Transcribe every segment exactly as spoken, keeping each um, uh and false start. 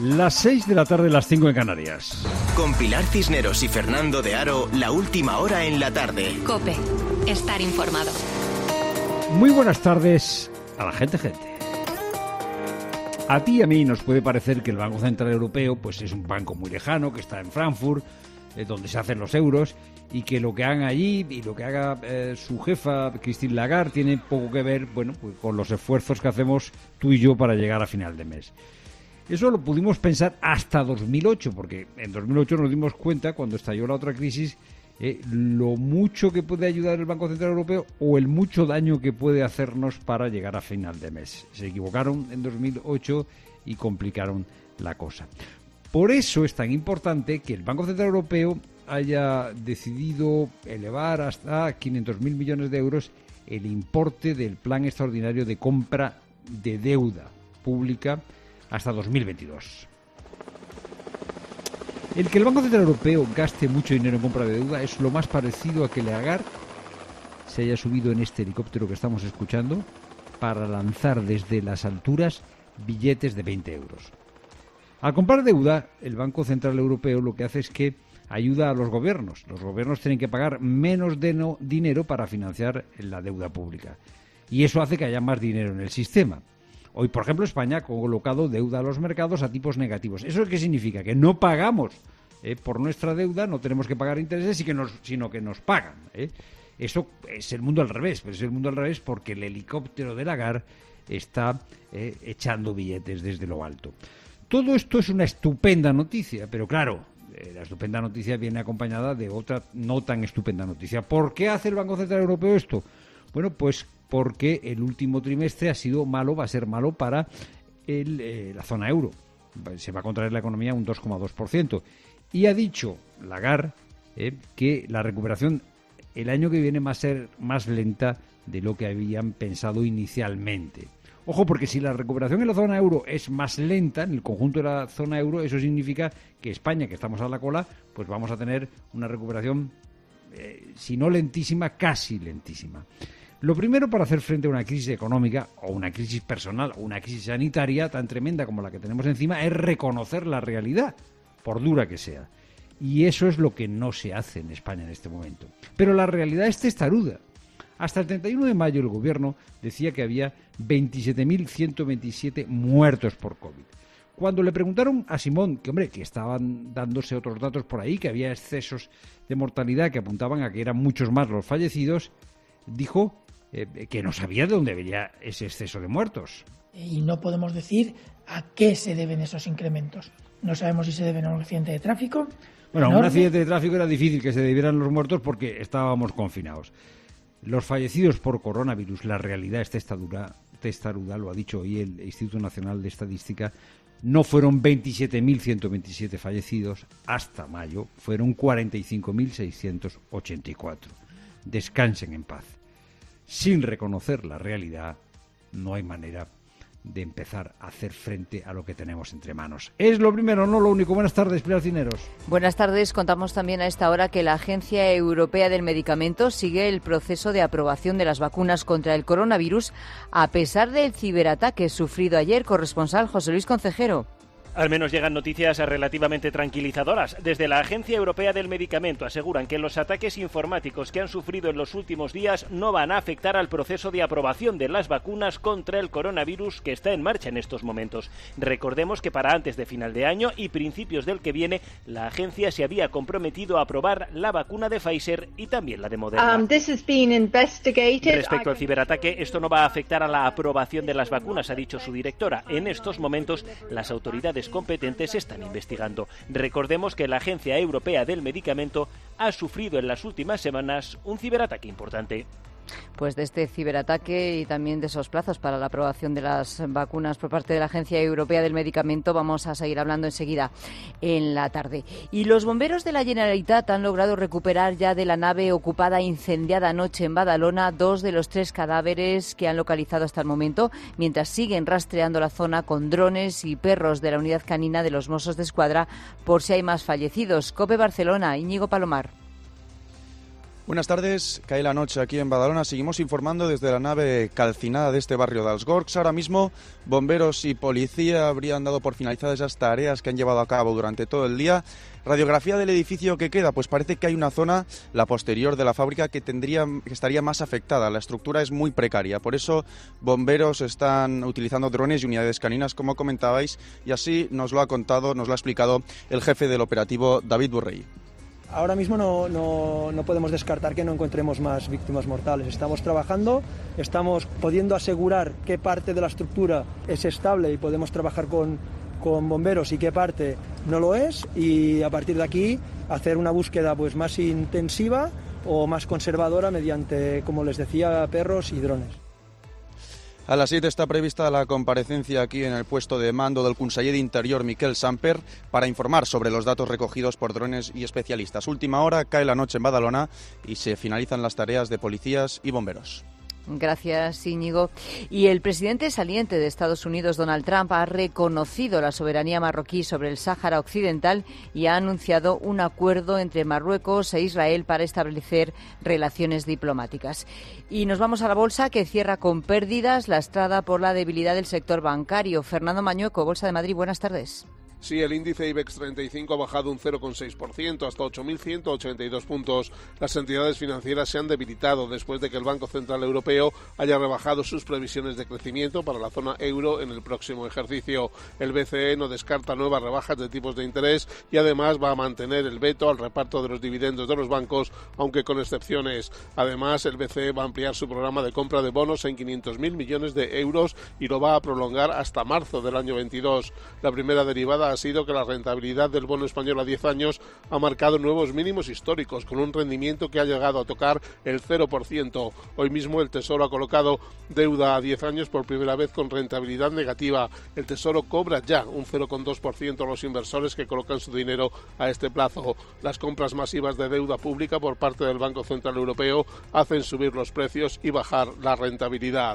Las seis de la tarde, las cinco en Canarias. Con Pilar Cisneros y Fernando de Aro, la última hora en la tarde. COPE. Estar informado. Muy buenas tardes a la gente, gente. A ti y a mí nos puede parecer que el Banco Central Europeo pues es un banco muy lejano, que está en Frankfurt, eh, donde se hacen los euros, y que lo que hagan allí y lo que haga eh, su jefa, Christine Lagarde, tiene poco que ver, bueno, pues con los esfuerzos que hacemos tú y yo para llegar a final de mes. Eso lo pudimos pensar hasta dos mil ocho, porque en dos mil ocho nos dimos cuenta, cuando estalló la otra crisis, eh, lo mucho que puede ayudar el Banco Central Europeo o el mucho daño que puede hacernos para llegar a final de mes. Se equivocaron en dos mil ocho y complicaron la cosa. Por eso es tan importante que el Banco Central Europeo haya decidido elevar hasta quinientos mil millones de euros el importe del plan extraordinario de compra de deuda pública hasta dos mil veintidós. El que el Banco Central Europeo gaste mucho dinero en compra de deuda es lo más parecido a que Lagarde se haya subido en este helicóptero que estamos escuchando para lanzar desde las alturas billetes de veinte euros. Al comprar deuda, el Banco Central Europeo lo que hace es que ayuda a los gobiernos. Los gobiernos tienen que pagar menos de no dinero para financiar la deuda pública. Y eso hace que haya más dinero en el sistema. Hoy, por ejemplo, España ha colocado deuda a los mercados a tipos negativos. ¿Eso qué significa? Que no pagamos eh, por nuestra deuda, no tenemos que pagar intereses, y que nos, sino que nos pagan. ¿eh? Eso es el mundo al revés, pero es el mundo al revés porque el helicóptero de Lagarde está eh, echando billetes desde lo alto. Todo esto es una estupenda noticia, pero claro, eh, la estupenda noticia viene acompañada de otra no tan estupenda noticia. ¿Por qué hace el Banco Central Europeo esto? Bueno, pues porque el último trimestre ha sido malo, va a ser malo para el, eh, la zona euro. Se va a contraer la economía un dos coma dos por ciento. Y ha dicho Lagarde eh, que la recuperación el año que viene va a ser más lenta de lo que habían pensado inicialmente. Ojo, porque si la recuperación en la zona euro es más lenta, en el conjunto de la zona euro, eso significa que España, que estamos a la cola, pues vamos a tener una recuperación, eh, si no lentísima, casi lentísima. Lo primero para hacer frente a una crisis económica o una crisis personal o una crisis sanitaria tan tremenda como la que tenemos encima es reconocer la realidad, por dura que sea. Y eso es lo que no se hace en España en este momento. Pero la realidad es testaruda. Hasta el treinta y uno de mayo el gobierno decía que había veintisiete mil ciento veintisiete muertos por COVID. Cuando le preguntaron a Simón que, hombre, que estaban dándose otros datos por ahí, que había excesos de mortalidad que apuntaban a que eran muchos más los fallecidos, dijo eh, que no sabía de dónde venía ese exceso de muertos. Y no podemos decir a qué se deben esos incrementos. No sabemos si se deben a un accidente de tráfico. Bueno, enorme. a un accidente de tráfico era difícil que se debieran los muertos porque estábamos confinados. Los fallecidos por coronavirus, la realidad es testaruda, testaruda, lo ha dicho hoy el Instituto Nacional de Estadística, no fueron veintisiete mil ciento veintisiete fallecidos hasta mayo, fueron cuarenta y cinco mil seiscientos ochenta y cuatro. Descansen en paz. Sin reconocer la realidad, no hay manera de empezar a hacer frente a lo que tenemos entre manos. Es lo primero, no lo único. Buenas tardes, Pilar Cisneros. Buenas tardes. Contamos también a esta hora que la Agencia Europea del Medicamento sigue el proceso de aprobación de las vacunas contra el coronavirus a pesar del ciberataque sufrido ayer. Corresponsal José Luis Concejero. Al menos llegan noticias relativamente tranquilizadoras. Desde la Agencia Europea del Medicamento aseguran que los ataques informáticos que han sufrido en los últimos días no van a afectar al proceso de aprobación de las vacunas contra el coronavirus que está en marcha en estos momentos. Recordemos que para antes de final de año y principios del que viene, la agencia se había comprometido a aprobar la vacuna de Pfizer y también la de Moderna. Um, this has been investigated. Respecto al ciberataque, esto no va a afectar a la aprobación de las vacunas, ha dicho su directora. En estos momentos, las autoridades competentes están investigando. Recordemos que la Agencia Europea del Medicamento ha sufrido en las últimas semanas un ciberataque importante. Pues de este ciberataque y también de esos plazos para la aprobación de las vacunas por parte de la Agencia Europea del Medicamento vamos a seguir hablando enseguida en la tarde. Y los bomberos de la Generalitat han logrado recuperar ya de la nave ocupada incendiada anoche en Badalona dos de los tres cadáveres que han localizado hasta el momento, mientras siguen rastreando la zona con drones y perros de la unidad canina de los Mossos d'Esquadra por si hay más fallecidos. COPE Barcelona, Íñigo Palomar. Buenas tardes, cae la noche aquí en Badalona. Seguimos informando desde la nave calcinada de este barrio de Alsgorx. Ahora mismo, bomberos y policía habrían dado por finalizadas esas tareas que han llevado a cabo durante todo el día. Radiografía del edificio que queda, pues parece que hay una zona, la posterior de la fábrica, que tendría, que estaría más afectada. La estructura es muy precaria, por eso bomberos están utilizando drones y unidades caninas, como comentabais, y así nos lo ha contado, nos lo ha explicado el jefe del operativo, David Burrell. Ahora mismo no, no, no podemos descartar que no encontremos más víctimas mortales. Estamos trabajando, estamos pudiendo asegurar qué parte de la estructura es estable y podemos trabajar con, con bomberos y qué parte no lo es, y a partir de aquí hacer una búsqueda pues más intensiva o más conservadora mediante, como les decía, perros y drones. A las siete está prevista la comparecencia aquí en el puesto de mando del conseller d'Interior, Miquel Samper, para informar sobre los datos recogidos por drones y especialistas. Última hora, cae la noche en Badalona y se finalizan las tareas de policías y bomberos. Gracias, Íñigo. Y el presidente saliente de Estados Unidos, Donald Trump, ha reconocido la soberanía marroquí sobre el Sáhara Occidental y ha anunciado un acuerdo entre Marruecos e Israel para establecer relaciones diplomáticas. Y nos vamos a la bolsa, que cierra con pérdidas, lastrada por la debilidad del sector bancario. Fernando Mañueco, Bolsa de Madrid, buenas tardes. Sí, el índice IBEX treinta y cinco ha bajado un cero coma seis por ciento hasta ocho mil ciento ochenta y dos puntos. Las entidades financieras se han debilitado después de que el Banco Central Europeo haya rebajado sus previsiones de crecimiento para la zona euro en el próximo ejercicio. El B C E no descarta nuevas rebajas de tipos de interés y además va a mantener el veto al reparto de los dividendos de los bancos, aunque con excepciones. Además, el B C E va a ampliar su programa de compra de bonos en quinientos mil millones de euros y lo va a prolongar hasta marzo del año veintidós. La primera derivada ha sido que la rentabilidad del bono español a diez años ha marcado nuevos mínimos históricos, con un rendimiento que ha llegado a tocar el cero por ciento. Hoy mismo el Tesoro ha colocado deuda a diez años por primera vez con rentabilidad negativa. El Tesoro cobra ya un cero coma dos por ciento a los inversores que colocan su dinero a este plazo. Las compras masivas de deuda pública por parte del Banco Central Europeo hacen subir los precios y bajar la rentabilidad.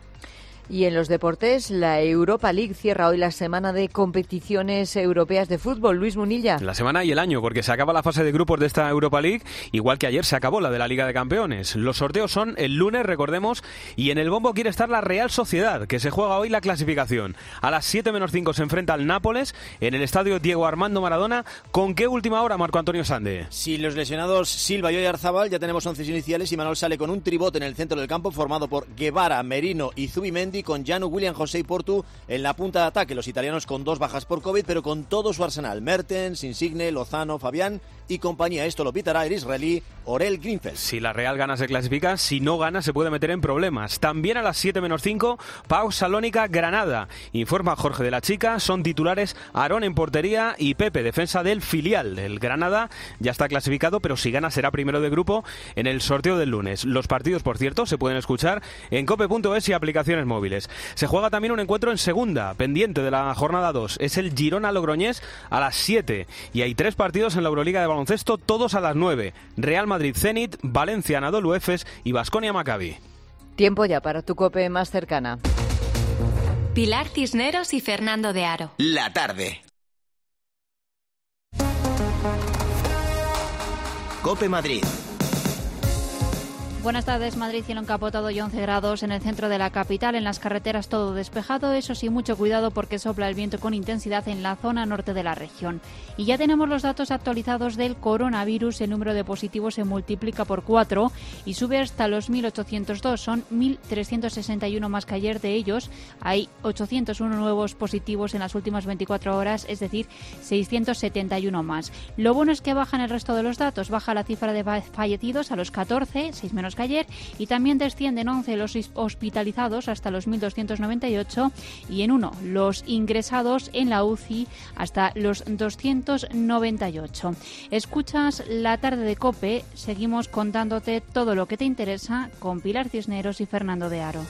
Y en los deportes, la Europa League cierra hoy la semana de competiciones europeas de fútbol. Luis Munilla. La semana y el año, porque se acaba la fase de grupos de esta Europa League, igual que ayer se acabó la de la Liga de Campeones. Los sorteos son el lunes, recordemos, y en el bombo quiere estar la Real Sociedad, que se juega hoy la clasificación. A las siete menos cinco se enfrenta al Nápoles en el estadio Diego Armando Maradona. ¿Con qué última hora, Marco Antonio Sande? Sin los lesionados Silva y Oyarzabal, ya tenemos once iniciales y Manuel sale con un tribote en el centro del campo formado por Guevara, Merino y Zubimendi, con Janu, William José y Portu en la punta de ataque. Los italianos con dos bajas por COVID, pero con todo su arsenal: Mertens, Insigne, Lozano, Fabián y compañía. Esto lo pitará el israelí Orel Greenfeld. Si la Real gana se clasifica, si no gana se puede meter en problemas. También a las siete menos cinco, Pau Salónica Granada. Informa Jorge de la Chica, son titulares Aarón en portería y Pepe, defensa del filial. El Granada ya está clasificado, pero si gana será primero de grupo en el sorteo del lunes. Los partidos, por cierto, se pueden escuchar en cope punto es y aplicaciones móviles. Se juega también un encuentro en segunda, pendiente de la jornada dos. Es el Girona-Logroñés a las siete. Y hay tres partidos en la Euroliga de baloncesto, todos a las nueve. Real Madrid-Zenit, Valencia-Anadolu Efes y Baskonia-Maccabi. Tiempo ya para tu cope más cercana. Pilar Cisneros y Fernando de Aro. La tarde. Cope Madrid. Buenas tardes. Madrid, cielo encapotado y once grados en el centro de la capital. En las carreteras todo despejado, eso sí, mucho cuidado porque sopla el viento con intensidad en la zona norte de la región. Y ya tenemos los datos actualizados del coronavirus. El número de positivos se multiplica por cuatro y sube hasta los mil ochocientos dos. Son mil trescientos sesenta y uno más que ayer. De ellos hay ochocientos uno nuevos positivos en las últimas veinticuatro horas, es decir, seiscientos setenta y uno más. Lo bueno es que bajan el resto de los datos. Baja la cifra de fallecidos a los catorce, seis menos que ayer, y también descienden once los hospitalizados hasta los mil doscientos noventa y ocho y en uno los ingresados en la U C I hasta los doscientos noventa y ocho. Escuchas La Tarde de COPE, seguimos contándote todo lo que te interesa con Pilar Cisneros y Fernando de Aro.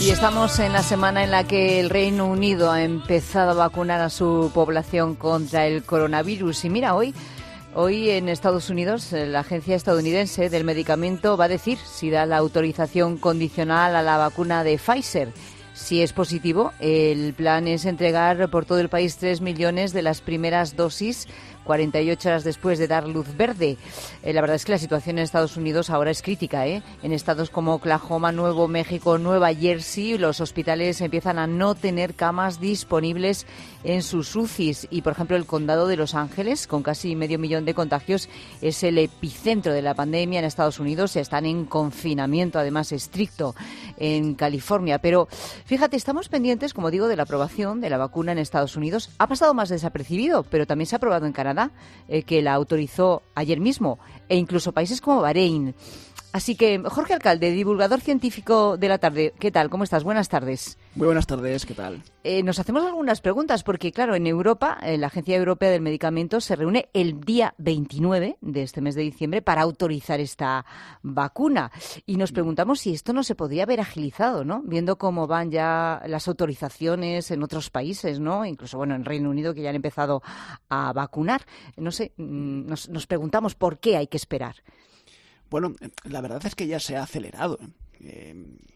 Y estamos en la semana en la que el Reino Unido ha empezado a vacunar a su población contra el coronavirus. Y mira, hoy, hoy en Estados Unidos, la Agencia Estadounidense del Medicamento va a decir si da la autorización condicional a la vacuna de Pfizer. Si es positivo, el plan es entregar por todo el país tres millones de las primeras dosis cuarenta y ocho horas después de dar luz verde. Eh, la verdad es que la situación en Estados Unidos ahora es crítica, ¿eh? En estados como Oklahoma, Nuevo México, Nueva Jersey, los hospitales empiezan a no tener camas disponibles en sus U C Is. Y, por ejemplo, el condado de Los Ángeles, con casi medio millón de contagios, es el epicentro de la pandemia en Estados Unidos. Están en confinamiento, además, estricto en California. Pero, fíjate, estamos pendientes, como digo, de la aprobación de la vacuna en Estados Unidos. Ha pasado más desapercibido, pero también se ha aprobado en Canadá, eh, que la autorizó ayer mismo, e incluso países como Bahrein. Así que, Jorge Alcalde, divulgador científico de la tarde, ¿qué tal? ¿Cómo estás? Buenas tardes. Muy buenas tardes, ¿qué tal? Eh, nos hacemos algunas preguntas porque, claro, en Europa, eh, la Agencia Europea del Medicamento se reúne el día veintinueve de este mes de diciembre para autorizar esta vacuna. Y nos preguntamos si esto no se podría haber agilizado, ¿no? Viendo cómo van ya las autorizaciones en otros países, ¿no? Incluso, bueno, en Reino Unido, que ya han empezado a vacunar. No sé, nos, nos preguntamos por qué hay que esperar. Bueno, la verdad es que ya se ha acelerado. Eh,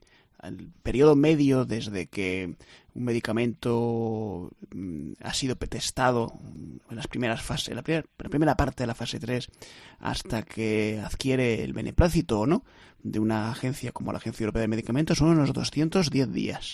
el periodo medio desde que un medicamento mm, ha sido testado en las primeras fases, en la, primer, la primera parte de la fase tres, hasta que adquiere el beneplácito o no de una agencia como la Agencia Europea de Medicamentos, son unos doscientos diez días.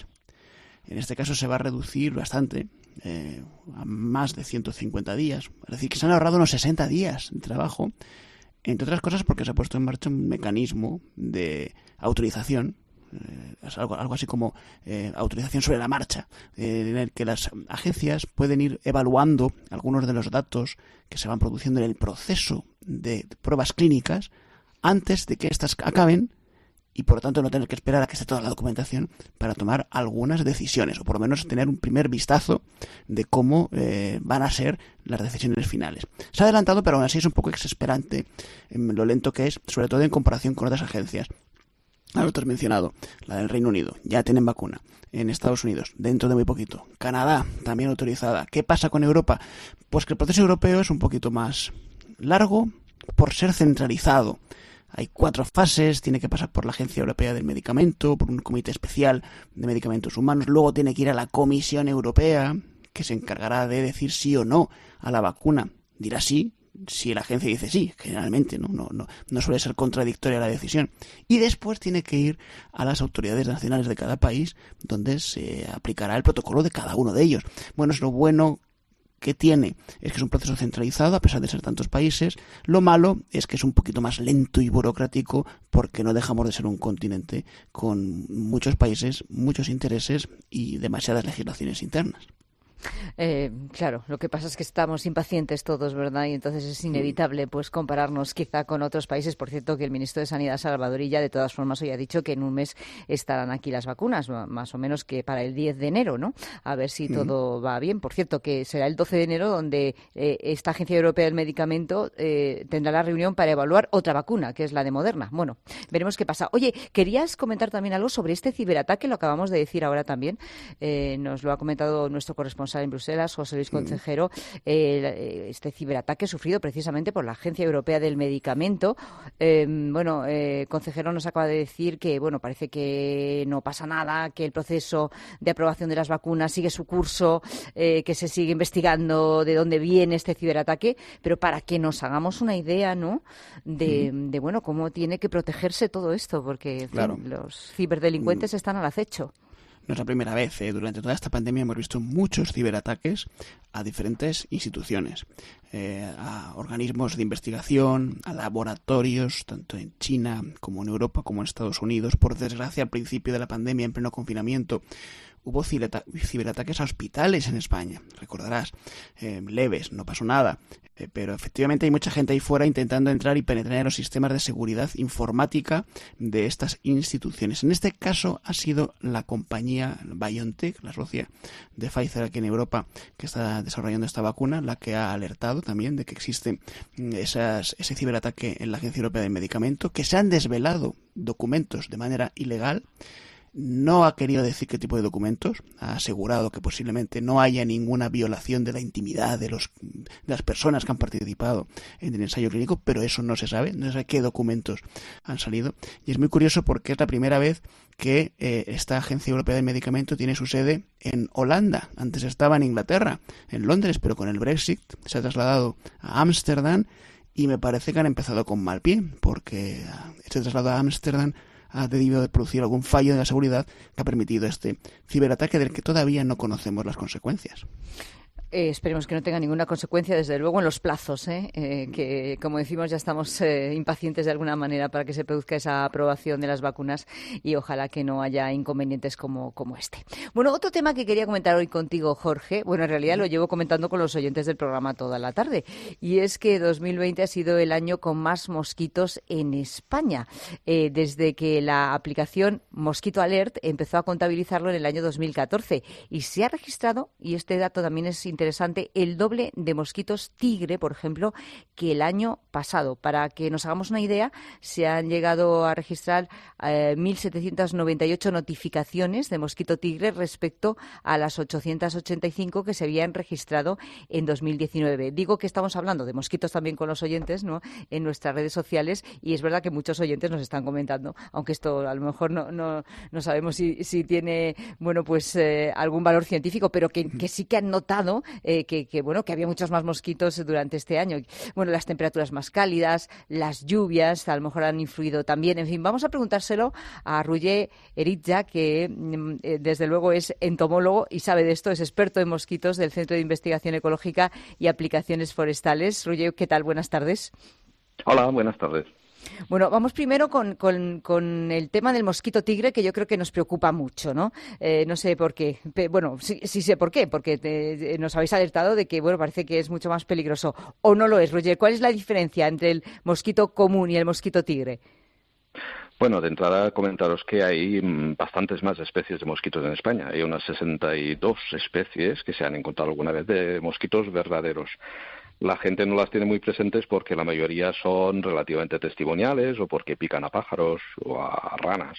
En este caso se va a reducir bastante, eh, a más de ciento cincuenta días. Es decir, que se han ahorrado unos sesenta días de trabajo, entre otras cosas porque se ha puesto en marcha un mecanismo de autorización, eh, es algo, algo así como eh, autorización sobre la marcha, eh, en el que las agencias pueden ir evaluando algunos de los datos que se van produciendo en el proceso de pruebas clínicas antes de que éstas acaben, y por lo tanto no tener que esperar a que esté toda la documentación para tomar algunas decisiones, o por lo menos tener un primer vistazo de cómo eh, van a ser las decisiones finales. Se ha adelantado, pero aún así es un poco exasperante eh, lo lento que es, sobre todo en comparación con otras agencias. Ahora te has mencionado, la del Reino Unido, ya tienen vacuna. En Estados Unidos, dentro de muy poquito. Canadá, también autorizada. ¿Qué pasa con Europa? Pues que el proceso europeo es un poquito más largo por ser centralizado. Hay cuatro fases, tiene que pasar por la Agencia Europea del Medicamento, por un comité especial de medicamentos humanos, luego tiene que ir a la Comisión Europea, que se encargará de decir sí o no a la vacuna. Dirá sí, si la agencia dice sí, generalmente, ¿no? No, no, no suele ser contradictoria la decisión. Y después tiene que ir a las autoridades nacionales de cada país, donde se aplicará el protocolo de cada uno de ellos. Bueno, es lo bueno que tiene, es que es un proceso centralizado a pesar de ser tantos países. Lo malo es que es un poquito más lento y burocrático porque no dejamos de ser un continente con muchos países, muchos intereses y demasiadas legislaciones internas. Eh, claro, lo que pasa es que estamos impacientes todos, ¿verdad? Y entonces es inevitable pues compararnos quizá con otros países. Por cierto, que el ministro de Sanidad, Salvadorilla, de todas formas hoy ha dicho que en un mes estarán aquí las vacunas, más o menos que para el diez de enero, ¿no? A ver si todo va bien. Por cierto, que será el doce de enero donde eh, esta Agencia Europea del Medicamento eh, tendrá la reunión para evaluar otra vacuna, que es la de Moderna. Bueno, veremos qué pasa. Oye, querías comentar también algo sobre este ciberataque, lo acabamos de decir ahora también. Eh, nos lo ha comentado nuestro corresponsal en Bruselas, José Luis Concejero, eh, este ciberataque sufrido precisamente por la Agencia Europea del Medicamento. Eh, bueno, eh, Concejero nos acaba de decir que, bueno, parece que no pasa nada, que el proceso de aprobación de las vacunas sigue su curso, eh, que se sigue investigando de dónde viene este ciberataque, pero para que nos hagamos una idea, ¿no?, de, mm. de bueno, cómo tiene que protegerse todo esto, porque en claro. fin, los ciberdelincuentes mm. están al acecho. No es la primera vez, ¿eh? Durante toda esta pandemia hemos visto muchos ciberataques a diferentes instituciones, eh, a organismos de investigación, a laboratorios, tanto en China como en Europa como en Estados Unidos. Por desgracia, al principio de la pandemia, en pleno confinamiento, hubo ciberataques a hospitales en España. Recordarás, eh, leves, no pasó nada. Eh, pero efectivamente hay mucha gente ahí fuera intentando entrar y penetrar en los sistemas de seguridad informática de estas instituciones. En este caso ha sido la compañía BioNTech, la socia de Pfizer aquí en Europa, que está desarrollando esta vacuna, la que ha alertado también de que existe esas, ese ciberataque en la Agencia Europea del Medicamento, que se han desvelado documentos de manera ilegal No ha querido decir qué tipo de documentos, ha asegurado que posiblemente no haya ninguna violación de la intimidad de, los, de las personas que han participado en el ensayo clínico, pero eso no se sabe, no se sabe qué documentos han salido. Y es muy curioso porque es la primera vez que eh, esta Agencia Europea del Medicamento tiene su sede en Holanda. Antes estaba en Inglaterra, en Londres, pero con el Brexit se ha trasladado a Ámsterdam y me parece que han empezado con mal pie, porque este traslado a Ámsterdam ha debido de producir algún fallo de la seguridad que ha permitido este ciberataque del que todavía no conocemos las consecuencias. Eh, esperemos que no tenga ninguna consecuencia, desde luego, en los plazos, ¿eh? Eh, que, como decimos, ya estamos eh, impacientes de alguna manera para que se produzca esa aprobación de las vacunas y ojalá que no haya inconvenientes como, como este. Bueno, otro tema que quería comentar hoy contigo, Jorge, bueno, en realidad lo llevo comentando con los oyentes del programa toda la tarde, y es que dos mil veinte ha sido el año con más mosquitos en España, eh, desde que la aplicación Mosquito Alert empezó a contabilizarlo en el año dos mil catorce, y se ha registrado, y este dato también es interesante, el doble de mosquitos tigre, por ejemplo, que el año pasado. Para que nos hagamos una idea, se han llegado a registrar eh, mil setecientas noventa y ocho notificaciones de mosquito tigre respecto a las ochocientas ochenta y cinco que se habían registrado en dos mil diecinueve. Digo que estamos hablando de mosquitos también con los oyentes, ¿no?, en nuestras redes sociales, y es verdad que muchos oyentes nos están comentando, aunque esto a lo mejor no, no, no sabemos si, si tiene, bueno, pues eh, algún valor científico, pero que, que sí que han notado Eh, que, que bueno que había muchos más mosquitos durante este año. Bueno, las temperaturas más cálidas, las lluvias, a lo mejor han influido también. En fin, vamos a preguntárselo a Roger Eritja, que eh, desde luego es entomólogo y sabe de esto, es experto en mosquitos del Centro de Investigación Ecológica y Aplicaciones Forestales. Roger, ¿qué tal? Buenas tardes. Hola, buenas tardes. Bueno, vamos primero con, con, con el tema del mosquito tigre, que yo creo que nos preocupa mucho, ¿no? Eh, no sé por qué. Pe- bueno, sí, sí sé por qué, porque te, nos habéis alertado de que, bueno, parece que es mucho más peligroso. ¿O no lo es, Roger? ¿Cuál es la diferencia entre el mosquito común y el mosquito tigre? Bueno, de entrada comentaros que hay bastantes más especies de mosquitos en España. Hay unas sesenta y dos especies que se han encontrado alguna vez de mosquitos verdaderos. La gente no las tiene muy presentes porque la mayoría son relativamente testimoniales o porque pican a pájaros o a ranas.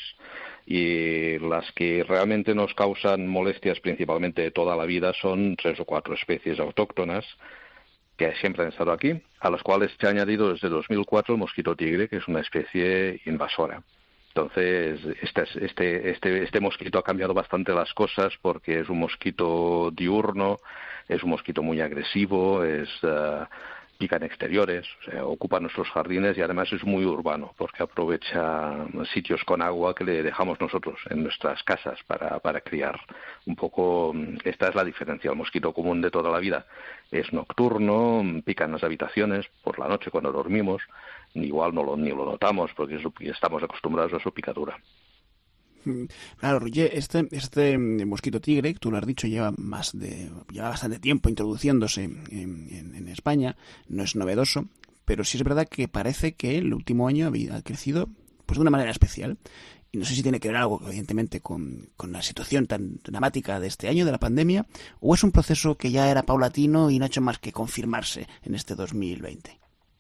Y las que realmente nos causan molestias principalmente de toda la vida son tres o cuatro especies autóctonas que siempre han estado aquí, a las cuales se ha añadido desde dos mil cuatro el mosquito tigre, que es una especie invasora. Entonces, este, este, este, este mosquito ha cambiado bastante las cosas porque es un mosquito diurno, es un mosquito muy agresivo, es uh, pica en exteriores, o sea, ocupa nuestros jardines y además es muy urbano porque aprovecha sitios con agua que le dejamos nosotros en nuestras casas para, para criar. Un poco, esta es la diferencia. El mosquito común de toda la vida es nocturno, pica en las habitaciones por la noche cuando dormimos, igual no lo, ni lo notamos porque estamos acostumbrados a su picadura. Claro, Roger, este, este mosquito tigre, tú lo has dicho, lleva más de lleva bastante tiempo introduciéndose en, en, en España, no es novedoso, pero sí es verdad que parece que el último año ha crecido pues de una manera especial. Y no sé si tiene que ver algo, evidentemente, con, con la situación tan dramática de este año, de la pandemia, o es un proceso que ya era paulatino y no ha hecho más que confirmarse en este dos mil veinte.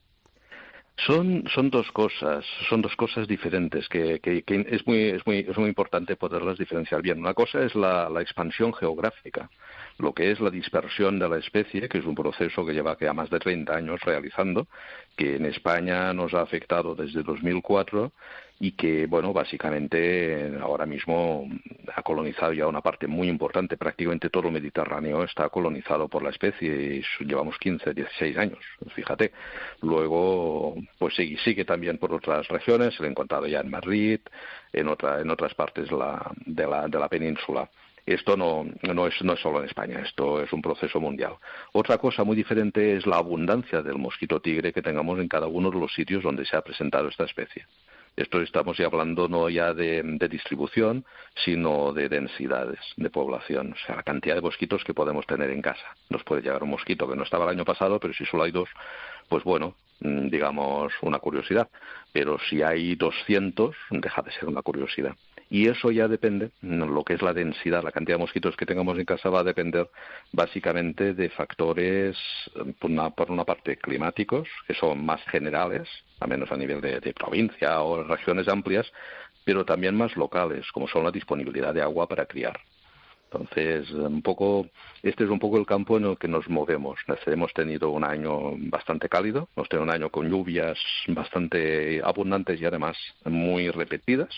Son, son dos cosas, son dos cosas diferentes que, que, que es muy, es muy, es muy importante poderlas diferenciar bien. Una cosa es la, la expansión geográfica, lo que es la dispersión de la especie, que es un proceso que lleva ya más de treinta años realizando, que en España nos ha afectado desde dos mil cuatro y que, bueno, básicamente ahora mismo ha colonizado ya una parte muy importante, prácticamente todo el Mediterráneo está colonizado por la especie y llevamos quince, dieciséis años, fíjate. Luego, pues sigue, sigue también por otras regiones, se lo he encontrado ya en Madrid, en, otra, en otras partes de la, de la, de la península. Esto no, no, es, no es solo en España, esto es un proceso mundial. Otra cosa muy diferente es la abundancia del mosquito tigre que tengamos en cada uno de los sitios donde se ha presentado esta especie. Esto estamos ya hablando no ya de, de distribución, sino de densidades de población, o sea, la cantidad de mosquitos que podemos tener en casa. Nos puede llegar un mosquito que no estaba el año pasado, pero si solo hay dos, pues bueno, digamos una curiosidad. Pero si hay doscientos, deja de ser una curiosidad. Y eso ya depende, lo que es la densidad, la cantidad de mosquitos que tengamos en casa va a depender básicamente de factores, por una, por una parte, climáticos, que son más generales, al menos a nivel de, de provincia o regiones amplias, pero también más locales, como son la disponibilidad de agua para criar. Entonces, un poco, este es un poco el campo en el que nos movemos. Hemos tenido un año bastante cálido, hemos tenido un año con lluvias bastante abundantes y además muy repetidas.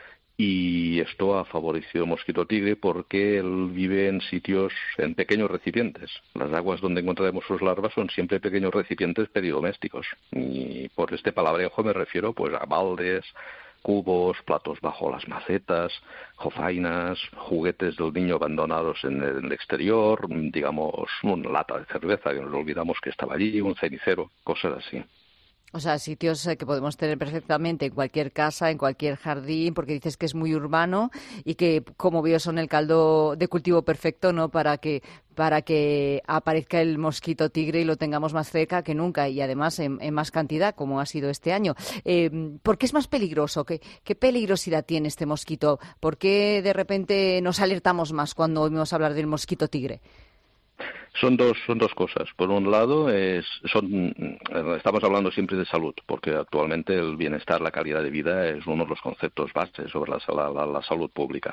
Y esto ha favorecido al mosquito tigre porque él vive en sitios, en pequeños recipientes. Las aguas donde encontraremos sus larvas son siempre pequeños recipientes peridomésticos. Y por este palabrejo me refiero pues a baldes, cubos, platos bajo las macetas, jofainas, juguetes del niño abandonados en el exterior, digamos, una lata de cerveza que nos olvidamos que estaba allí, un cenicero, cosas así. O sea, sitios que podemos tener perfectamente en cualquier casa, en cualquier jardín, porque dices que es muy urbano y que, como veo, son el caldo de cultivo perfecto, ¿no? Para que para que aparezca el mosquito tigre y lo tengamos más cerca que nunca y además en, en más cantidad, como ha sido este año. Eh, ¿Por qué es más peligroso? ¿Qué, ¿Qué peligrosidad tiene este mosquito? ¿Por qué de repente nos alertamos más cuando oímos hablar del mosquito tigre? Son dos, son dos cosas. Por un lado, es, son, estamos hablando siempre de salud, porque actualmente el bienestar, la calidad de vida es uno de los conceptos bases sobre la, la, la salud pública.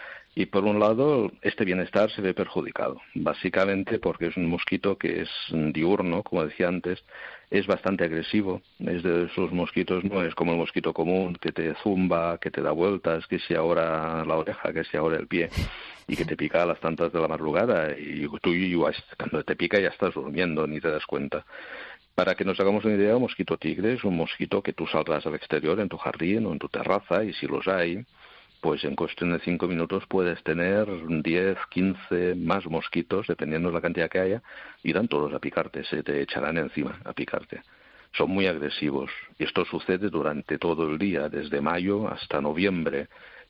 Y por un lado, este bienestar se ve perjudicado, básicamente porque es un mosquito que es diurno, como decía antes, es bastante agresivo, es de esos mosquitos, no es como el mosquito común que te zumba, que te da vueltas, que si ahora la oreja, que si ahora el pie, y que te pica a las tantas de la madrugada, y tú cuando te pica ya estás durmiendo, ni te das cuenta. Para que nos hagamos una idea, un mosquito tigre es un mosquito que tú saldrás al exterior, en tu jardín o en tu terraza, y si los hay, pues en cuestión de cinco minutos puedes tener diez, quince más mosquitos, dependiendo de la cantidad que haya, irán todos a picarte, se te echarán encima a picarte. Son muy agresivos y esto sucede durante todo el día, desde mayo hasta noviembre,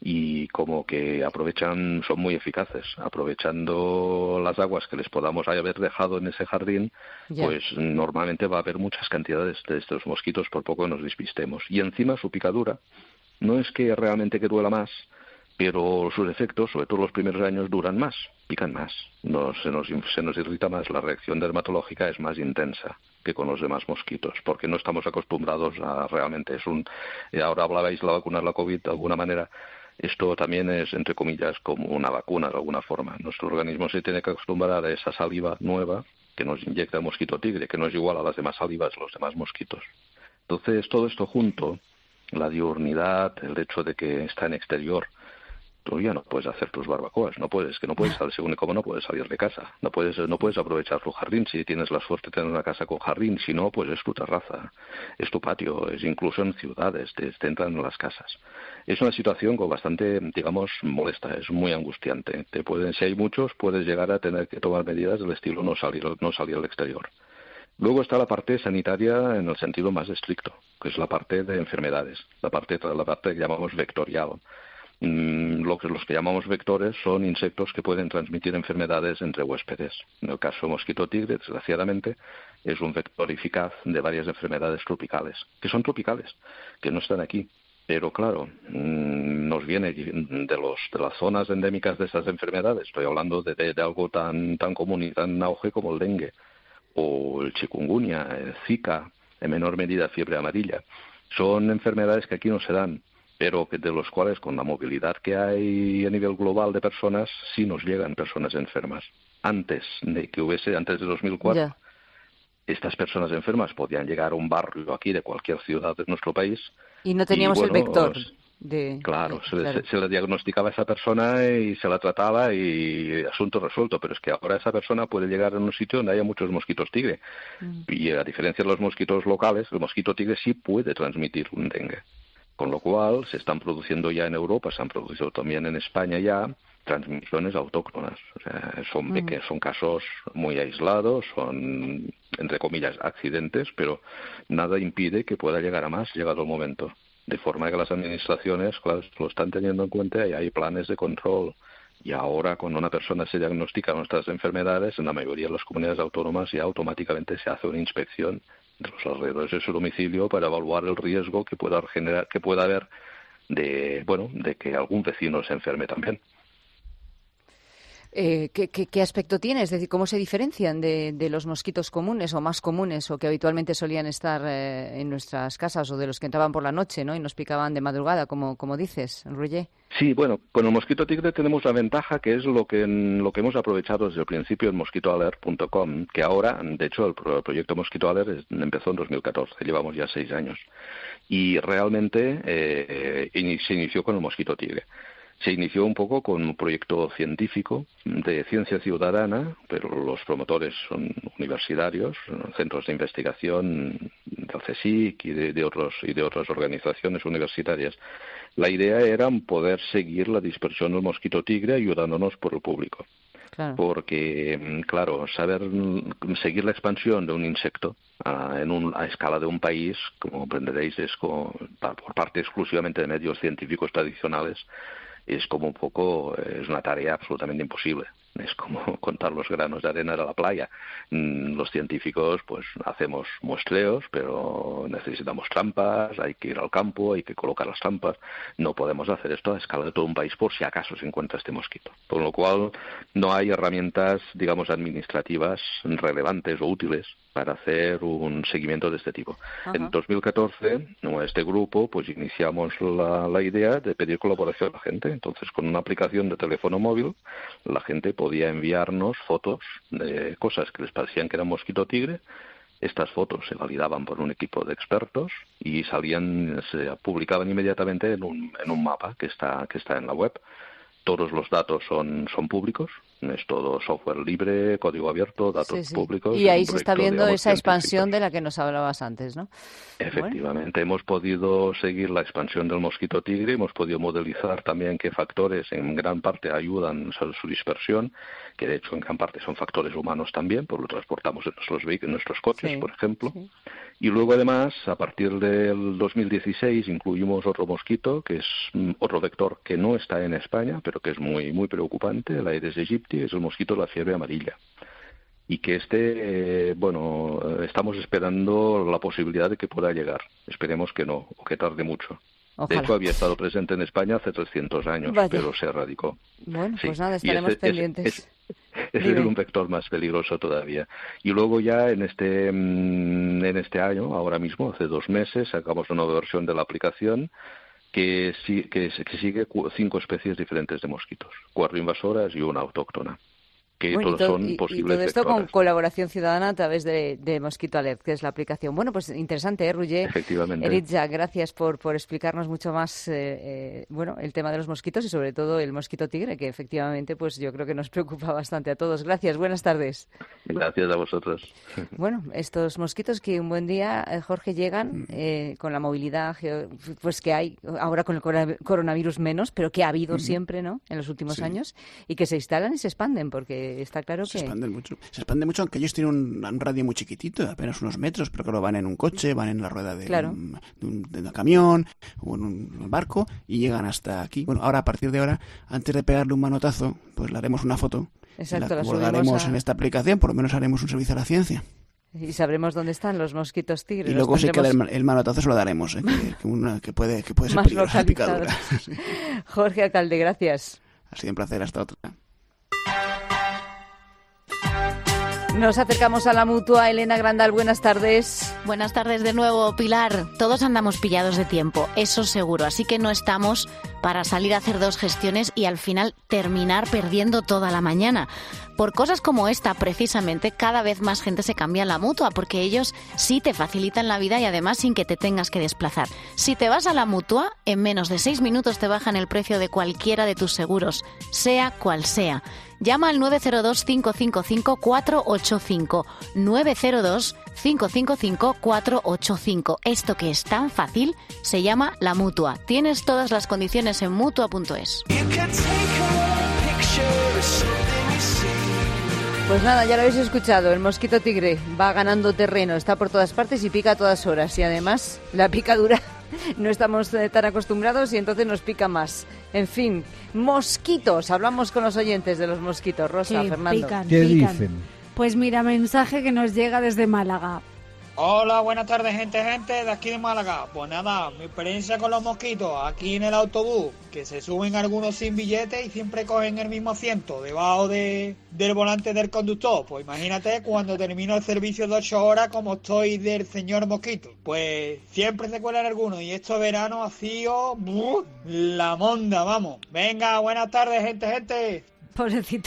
y como que aprovechan, son muy eficaces, aprovechando las aguas que les podamos haber dejado en ese jardín, yeah. pues normalmente va a haber muchas cantidades de estos mosquitos por poco que nos despistemos. Y encima su picadura no es que realmente que duela más, pero sus efectos, sobre todo los primeros años, duran más, pican más, no, se, nos, se nos irrita más, la reacción dermatológica es más intensa que con los demás mosquitos, porque no estamos acostumbrados a realmente, es un, ahora hablabais de la vacuna de la COVID, de alguna manera, esto también es, entre comillas, como una vacuna de alguna forma. Nuestro organismo se tiene que acostumbrar a esa saliva nueva que nos inyecta el mosquito tigre, que no es igual a las demás salivas de los demás mosquitos. Entonces, todo esto junto, la diurnidad, el hecho de que está en exterior, tú ya no puedes hacer tus barbacoas, no puedes, que no puedes salir, según como no puedes salir de casa, no puedes, no puedes aprovechar tu jardín si tienes la suerte de tener una casa con jardín, si no, pues es tu terraza, es tu patio, es incluso en ciudades, te, te entran en las casas. Es una situación con bastante, digamos, molesta, es muy angustiante. Te pueden, si hay muchos, puedes llegar a tener que tomar medidas del estilo no salir, no salir al exterior. Luego está la parte sanitaria en el sentido más estricto, que es la parte de enfermedades, la parte, la parte que llamamos vectorial. Lo que, los que llamamos vectores son insectos que pueden transmitir enfermedades entre huéspedes. En el caso mosquito tigre, desgraciadamente, es un vector eficaz de varias enfermedades tropicales, que son tropicales, que no están aquí. Pero claro, nos viene de, los, de las zonas endémicas de esas enfermedades. Estoy hablando de, de, de algo tan, tan común y tan auge como el dengue, o el chikungunya, el zika, en menor medida fiebre amarilla. Son enfermedades que aquí no se dan, pero que de los cuales con la movilidad que hay a nivel global de personas sí nos llegan personas enfermas. Antes de que hubiese, antes de dos mil cuatro, yeah. estas personas enfermas podían llegar a un barrio aquí de cualquier ciudad de nuestro país. Y no teníamos y, bueno, el vector. De... Claro, de, se, claro. Se, se le diagnosticaba a esa persona y se la trataba y asunto resuelto, pero es que ahora esa persona puede llegar a un sitio donde haya muchos mosquitos tigre. Mm. Y a diferencia de los mosquitos locales, el mosquito tigre sí puede transmitir un dengue. Con lo cual se están produciendo ya en Europa, se han producido también en España ya transmisiones autóctonas. O sea, son, mm. que son casos muy aislados, son, entre comillas, accidentes, pero nada impide que pueda llegar a más llegado el momento. De forma que las administraciones, claro, lo están teniendo en cuenta y hay planes de control. Y ahora, cuando una persona se diagnostica nuestras enfermedades, en la mayoría de las comunidades autónomas ya automáticamente se hace una inspección de los alrededores de su domicilio para evaluar el riesgo que pueda generar, que pueda haber de, bueno, de que algún vecino se enferme también. Eh, ¿qué, qué, ¿Qué aspecto tiene? Es decir, ¿cómo se diferencian de, de los mosquitos comunes o más comunes o que habitualmente solían estar eh, en nuestras casas o de los que entraban por la noche, ¿no? Y nos picaban de madrugada, como, como dices, Roger? Sí, bueno, con el mosquito tigre tenemos la ventaja que es lo que lo que hemos aprovechado desde el principio en mosquito alert punto com, que ahora, de hecho, el, pro, el proyecto Mosquito Alert es, empezó en dos mil catorce, llevamos ya seis años. Y realmente eh, in, se inició con el mosquito tigre. Se inició un poco con un proyecto científico de ciencia ciudadana, pero los promotores son universitarios, centros de investigación del CSIC y de, de, otros, y de otras organizaciones universitarias. La idea era poder seguir la dispersión del mosquito tigre ayudándonos por el público. Claro. Porque, claro, saber seguir la expansión de un insecto a, en un, a escala de un país, como comprenderéis, es como, por parte exclusivamente de medios científicos tradicionales, es como un poco, es una tarea absolutamente imposible. Es como contar los granos de arena de la playa. Los científicos, pues, hacemos muestreos, pero necesitamos trampas, hay que ir al campo, hay que colocar las trampas. No podemos hacer esto a escala de todo un país por si acaso se encuentra este mosquito. Por lo cual, no hay herramientas, digamos, administrativas relevantes o útiles para hacer un seguimiento de este tipo. Ajá. En dos mil catorce, este grupo, pues iniciamos la, la idea de pedir colaboración a la gente. Entonces, con una aplicación de teléfono móvil, la gente podía enviarnos fotos de cosas que les parecían que eran mosquito tigre. Estas fotos se validaban por un equipo de expertos y salían, se publicaban inmediatamente en un, en un mapa que está, que está en la web. Todos los datos son, son públicos, es todo software libre, código abierto, datos sí, sí. públicos. Y ahí se está viendo esa expansión de la que nos hablabas antes, ¿no? Efectivamente, bueno. Hemos podido seguir la expansión del mosquito tigre, hemos podido modelizar también qué factores en gran parte ayudan a su dispersión, que de hecho en gran parte son factores humanos también, pues lo transportamos en nuestros vehículos, en nuestros coches, sí, por ejemplo. Sí. Y luego además, a partir del dos mil dieciséis, incluimos otro mosquito, que es otro vector que no está en España, pero que es muy muy preocupante, el Aedes aegypti, es el mosquito de la fiebre amarilla. Y que este, eh, bueno, estamos esperando la posibilidad de que pueda llegar. Esperemos que no, o que tarde mucho. Ojalá. De hecho, había estado presente en España hace trescientos años, Vaya. pero se erradicó. Bueno, sí. pues nada, estaremos ese, pendientes. Es, es, es un vector más peligroso todavía. Y luego ya en este en este año, ahora mismo, hace dos meses, sacamos una nueva versión de la aplicación que, que, que sigue cinco especies diferentes de mosquitos, cuatro invasoras y una autóctona. Que bueno, todos y todo, son y, posibles y todo esto vectores. Con colaboración ciudadana a través de, de Mosquito Alert, que es la aplicación. Bueno, pues interesante, ¿eh, Roger? Efectivamente. Eritza, gracias por, por explicarnos mucho más eh, eh, bueno, el tema de los mosquitos y sobre todo el mosquito tigre, que efectivamente pues yo creo que nos preocupa bastante a todos. Gracias, buenas tardes. Gracias a vosotros. Bueno, estos mosquitos que un buen día, eh, Jorge, llegan eh, con la movilidad pues que hay, ahora con el coronavirus menos, pero que ha habido mm-hmm. siempre, ¿no?, en los últimos sí. años, y que se instalan y se expanden, porque está claro que... Se expanden mucho, se expanden mucho, aunque ellos tienen un, un radio muy chiquitito, apenas unos metros, pero claro, van en un coche, van en la rueda de, claro. un, de, un, de un camión o en un barco y llegan hasta aquí. Bueno, ahora, a partir de ahora, antes de pegarle un manotazo, pues le haremos una foto. Exacto, la la guardaremos a... en esta aplicación, por lo menos haremos un servicio a la ciencia. Y sabremos dónde están los mosquitos tigres. Y luego sí que el, el manotazo se lo daremos, ¿eh? que, que, una, que, puede, que puede ser peligrosa la picadura. Sí. Jorge Alcalde, gracias. Ha sido un placer, hasta otra. Nos acercamos a la Mutua. Elena Grandal, buenas tardes. Buenas tardes de nuevo, Pilar. Todos andamos pillados de tiempo, eso seguro. Así que no estamos para salir a hacer dos gestiones y al final terminar perdiendo toda la mañana. Por cosas como esta, precisamente, cada vez más gente se cambia a la Mutua, porque ellos sí te facilitan la vida y además sin que te tengas que desplazar. Si te vas a la Mutua, en menos de seis minutos te bajan el precio de cualquiera de tus seguros, sea cual sea. Llama al nueve cero dos, cinco cinco cinco, cuatro ocho cinco. nueve cero dos, cinco cinco cinco, cuatro ocho cinco. Esto que es tan fácil se llama La Mutua. Tienes todas las condiciones en mutua punto es. Pues nada, ya lo habéis escuchado, el mosquito tigre va ganando terreno, está por todas partes y pica a todas horas. Y además la picadura no estamos eh, tan acostumbrados y entonces nos pica más. En fin, mosquitos, hablamos con los oyentes de los mosquitos. Rosa, sí, Fernando. Pican, ¿Qué pican. dicen? Pues mira, mensaje que nos llega desde Málaga. Hola, buenas tardes, gente, gente, de aquí de Málaga. Pues nada, mi experiencia con los mosquitos aquí en el autobús, que se suben algunos sin billete y siempre cogen el mismo asiento debajo de, del volante del conductor. Pues imagínate cuando termino el servicio de ocho horas como estoy del señor mosquito. Pues siempre se cuelan algunos y estos veranos ha sido ¡buh! La monda, vamos. Venga, buenas tardes, gente, gente. Pobrecito.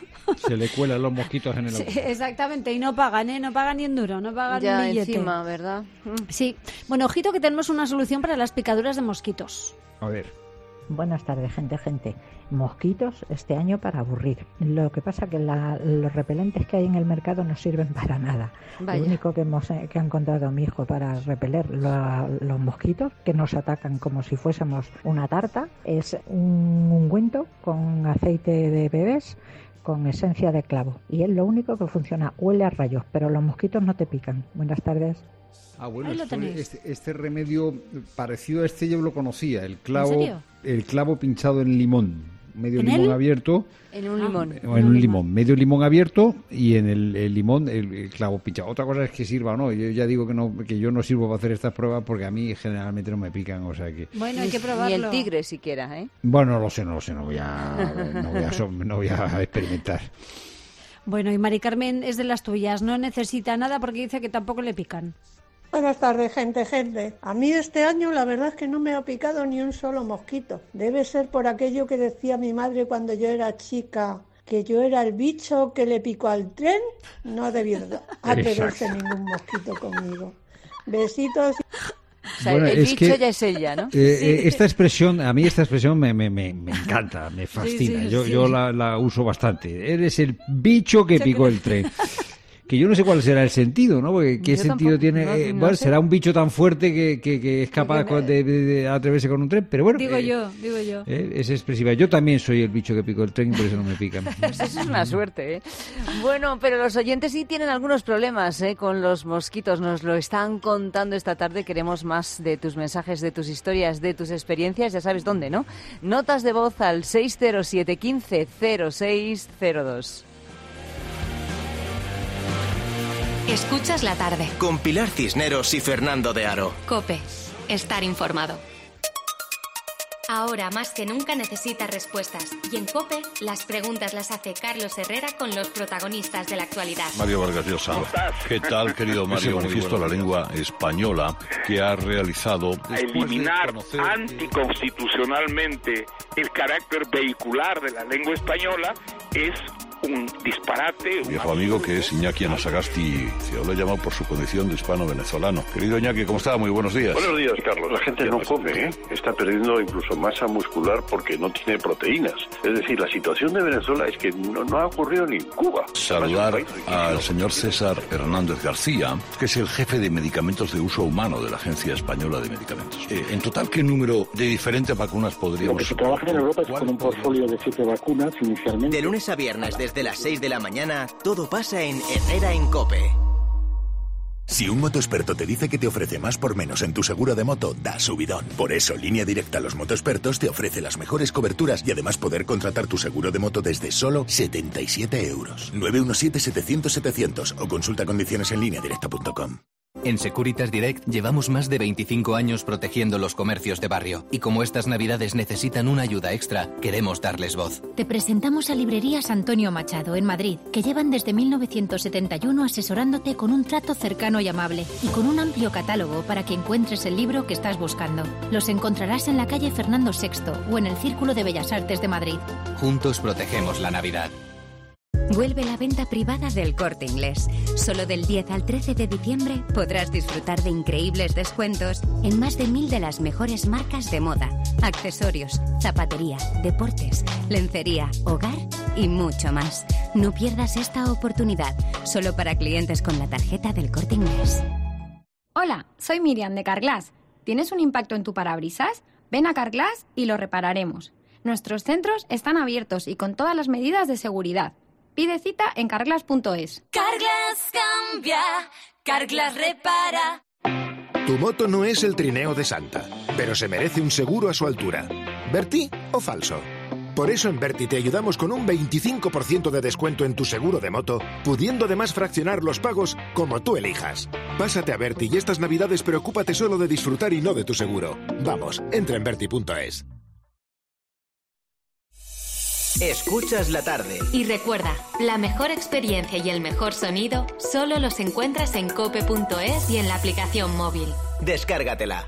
Se le cuelan los mosquitos en el Sí, autobús. exactamente, y no pagan, ¿eh? No pagan ni un duro, no pagan Ya un billete. encima, ¿verdad? Sí. Bueno, ojito que tenemos una solución para las picaduras de mosquitos. A ver. Buenas tardes, gente, gente. Mosquitos este año para aburrir. Lo que pasa que la, los repelentes que hay en el mercado no sirven para nada. Vaya. Lo único que, hemos, que ha encontrado mi hijo para repeler lo, los mosquitos, que nos atacan como si fuésemos una tarta, es un ungüento con aceite de bebés, con esencia de clavo. Y es lo único que funciona. Huele a rayos, pero los mosquitos no te pican. Buenas tardes. Ah, bueno, Ahí lo esto- tenéis. este, este remedio parecido a este yo lo conocía, el clavo, serio? el clavo pinchado en limón, medio ¿En limón él? abierto, En un limón. o en un limón, medio limón abierto y en el, el limón el, el clavo pinchado. Otra cosa es que sirva o no. Yo ya digo que no, que yo no sirvo para hacer estas pruebas porque a mí generalmente no me pican, o sea que. Bueno, hay que Ni probarlo. el tigre siquiera, ¿eh? Bueno, no lo sé, no lo sé, no voy a, no voy a, so- no voy a experimentar. Bueno, y Mari Carmen es de las tuyas, no necesita nada porque dice que tampoco le pican. Buenas tardes, gente, gente. A mí este año la verdad es que no me ha picado ni un solo mosquito. Debe ser por aquello que decía mi madre cuando yo era chica, que yo era el bicho que le picó al tren. No debió atreverse ningún mosquito conmigo. Besitos. O sea, Bueno, el es bicho que, ya es ella, ¿no? Eh, eh, esta expresión, a mí esta expresión me, me, me, me encanta, me fascina. sí, yo sí. yo la, la uso bastante. Eres el bicho que picó el tren. Que yo no sé cuál será el sentido, ¿no? Porque qué Yo sentido tampoco, tiene. no- eh, no bueno, sé. será un bicho tan fuerte que, que, que es capaz Que- de, de- de atreverse con un tren. Pero bueno, Digo eh, yo, digo yo. eh, es expresiva. Yo también soy el bicho que picó el tren y por eso no me pican. Pues eso es una suerte, ¿eh? Bueno, pero los oyentes sí tienen algunos problemas, ¿eh? Con los mosquitos. Nos lo están contando esta tarde. Queremos más de tus mensajes, de tus historias, de tus experiencias. Ya sabes dónde, ¿no? Notas de voz al seis cero siete, uno cinco, cero seis cero dos. Escuchas la tarde. Con Pilar Cisneros y Fernando de Aro. Cope. Estar informado. Ahora más que nunca necesitas respuestas. Y en Cope, las preguntas las hace Carlos Herrera con los protagonistas de la actualidad. Mario Vargas Llosa. ¿Qué tal, querido Mario? Ese manifiesto a la lengua española que ha realizado... A eliminar anticonstitucionalmente el carácter vehicular de la lengua española es un disparate. Mi viejo amigo, que es Iñaki Anasagasti, yo lo he llamado por su condición de hispano-venezolano. Querido Iñaki, ¿cómo está? Muy buenos días. Buenos días, Carlos. La gente no come, ¿eh? Está perdiendo incluso masa muscular porque no tiene proteínas. Es decir, la situación de Venezuela es que no, no ha ocurrido ni en Cuba. Saludar al señor César Hernández García, que es el jefe de medicamentos de uso humano de la Agencia Española de Medicamentos. Eh, en total, ¿qué número de diferentes vacunas podríamos... Lo que se trabaja en Europa es con un portfolio de siete vacunas inicialmente. De lunes a viernes desde las seis de la mañana, todo pasa en Herrera en Cope. Si un motoexperto te dice que te ofrece más por menos en tu seguro de moto, da subidón. Por eso, Línea Directa Los Motoexpertos te ofrece las mejores coberturas y además poder contratar tu seguro de moto desde solo setenta y siete euros. nueve uno siete, setecientos, setecientos o consulta condiciones en línea directa punto com. En Securitas Direct llevamos más de veinticinco años protegiendo los comercios de barrio y como estas navidades necesitan una ayuda extra, queremos darles voz. Te presentamos a Librerías Antonio Machado en Madrid, que llevan desde mil novecientos setenta y uno asesorándote con un trato cercano y amable y con un amplio catálogo para que encuentres el libro que estás buscando. Los encontrarás en la calle Fernando sexto o en el Círculo de Bellas Artes de Madrid. Juntos protegemos la Navidad. Vuelve la venta privada del Corte Inglés. Solo del diez al trece de diciembre podrás disfrutar de increíbles descuentos en más de mil de las mejores marcas de moda, accesorios, zapatería, deportes, lencería, hogar y mucho más. No pierdas esta oportunidad, solo para clientes con la tarjeta del Corte Inglés. Hola, soy Miriam de Carglass. ¿Tienes un impacto en tu parabrisas? Ven a Carglass y lo repararemos. Nuestros centros están abiertos y con todas las medidas de seguridad. Pide cita en carglass punto es. Carglass cambia, Carglass repara. Tu moto no es el trineo de Santa, pero se merece un seguro a su altura. ¿Berti o falso? Por eso en Berti te ayudamos con un veinticinco por ciento de descuento en tu seguro de moto, pudiendo además fraccionar los pagos como tú elijas. Pásate a Berti y estas navidades preocúpate solo de disfrutar y no de tu seguro. Vamos, entra en berti punto es. Escuchas la tarde. Y recuerda, la mejor experiencia y el mejor sonido solo los encuentras en cope punto es y en la aplicación móvil. Descárgatela.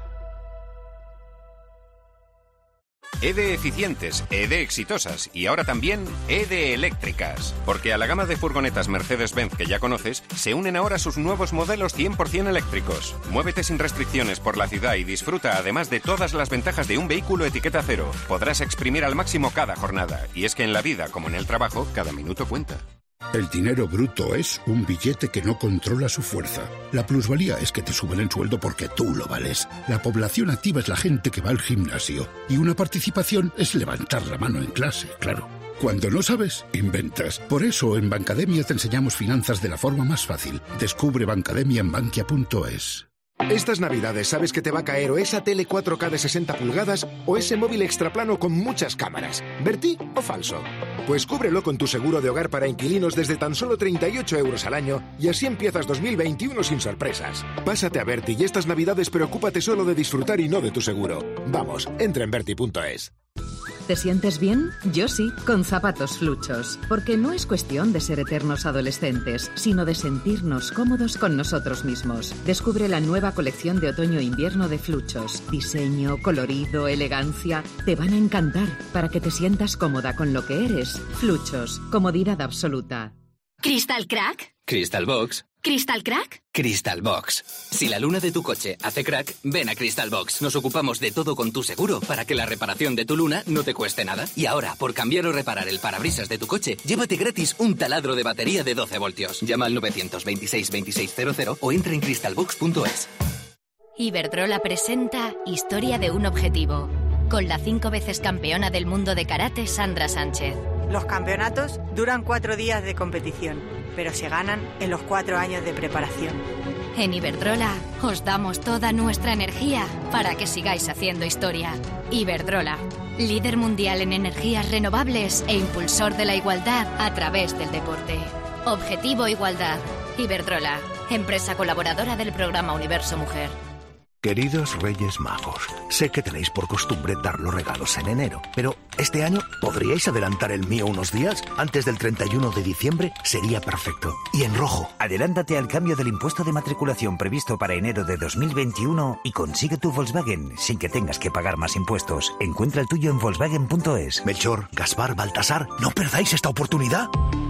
E D E eficientes, E D E exitosas y ahora también E D E eléctricas. Porque a la gama de furgonetas Mercedes-Benz que ya conoces, se unen ahora sus nuevos modelos cien por ciento eléctricos. Muévete sin restricciones por la ciudad y disfruta además de todas las ventajas de un vehículo etiqueta cero. Podrás exprimir al máximo cada jornada. Y es que en la vida, como en el trabajo, cada minuto cuenta. El dinero bruto es un billete que no controla su fuerza. La plusvalía es que te suben el sueldo porque tú lo vales. La población activa es la gente que va al gimnasio. Y una participación es levantar la mano en clase, claro. Cuando no sabes, inventas. Por eso en Bancademia te enseñamos finanzas de la forma más fácil. Descubre Bancademia en bankia punto es. Estas navidades sabes que te va a caer o esa tele cuatro K de sesenta pulgadas o ese móvil extraplano con muchas cámaras. ¿Berti o falso? Pues cúbrelo con tu seguro de hogar para inquilinos desde tan solo treinta y ocho euros al año y así empiezas dos mil veintiuno sin sorpresas. Pásate a Berti y estas navidades preocúpate solo de disfrutar y no de tu seguro. Vamos, entra en berti punto es. ¿Te sientes bien? Yo sí, con zapatos Fluchos. Porque no es cuestión de ser eternos adolescentes, sino de sentirnos cómodos con nosotros mismos. Descubre la nueva colección de otoño-invierno de Fluchos. Diseño, colorido, elegancia. Te van a encantar para que te sientas cómoda con lo que eres. Fluchos, comodidad absoluta. ¿Crystal Crack? Crystal Box. ¿Crystal Crack? Crystal Box. Si la luna de tu coche hace crack, ven a Crystal Box. Nos ocupamos de todo con tu seguro para que la reparación de tu luna no te cueste nada. Y ahora, por cambiar o reparar el parabrisas de tu coche, llévate gratis un taladro de batería de doce voltios. Llama al nueve dos seis, veintiséis cero cero o entra en crystal box punto es. Iberdrola presenta Historia de un objetivo, con la cinco veces campeona del mundo de karate Sandra Sánchez. Los campeonatos duran cuatro días de competición, pero se ganan en los cuatro años de preparación. En Iberdrola os damos toda nuestra energía para que sigáis haciendo historia. Iberdrola, líder mundial en energías renovables e impulsor de la igualdad a través del deporte. Objetivo Igualdad. Iberdrola, empresa colaboradora del programa Universo Mujer. Queridos Reyes Magos, sé que tenéis por costumbre dar los regalos en enero, pero este año ¿podríais adelantar el mío unos días? Antes del treinta y uno de diciembre sería perfecto. Y en rojo. Adelántate al cambio del impuesto de matriculación previsto para enero de dos mil veintiuno y consigue tu Volkswagen sin que tengas que pagar más impuestos. Encuentra el tuyo en volkswagen punto es. Melchor, Gaspar, Baltasar, ¿no perdáis esta oportunidad?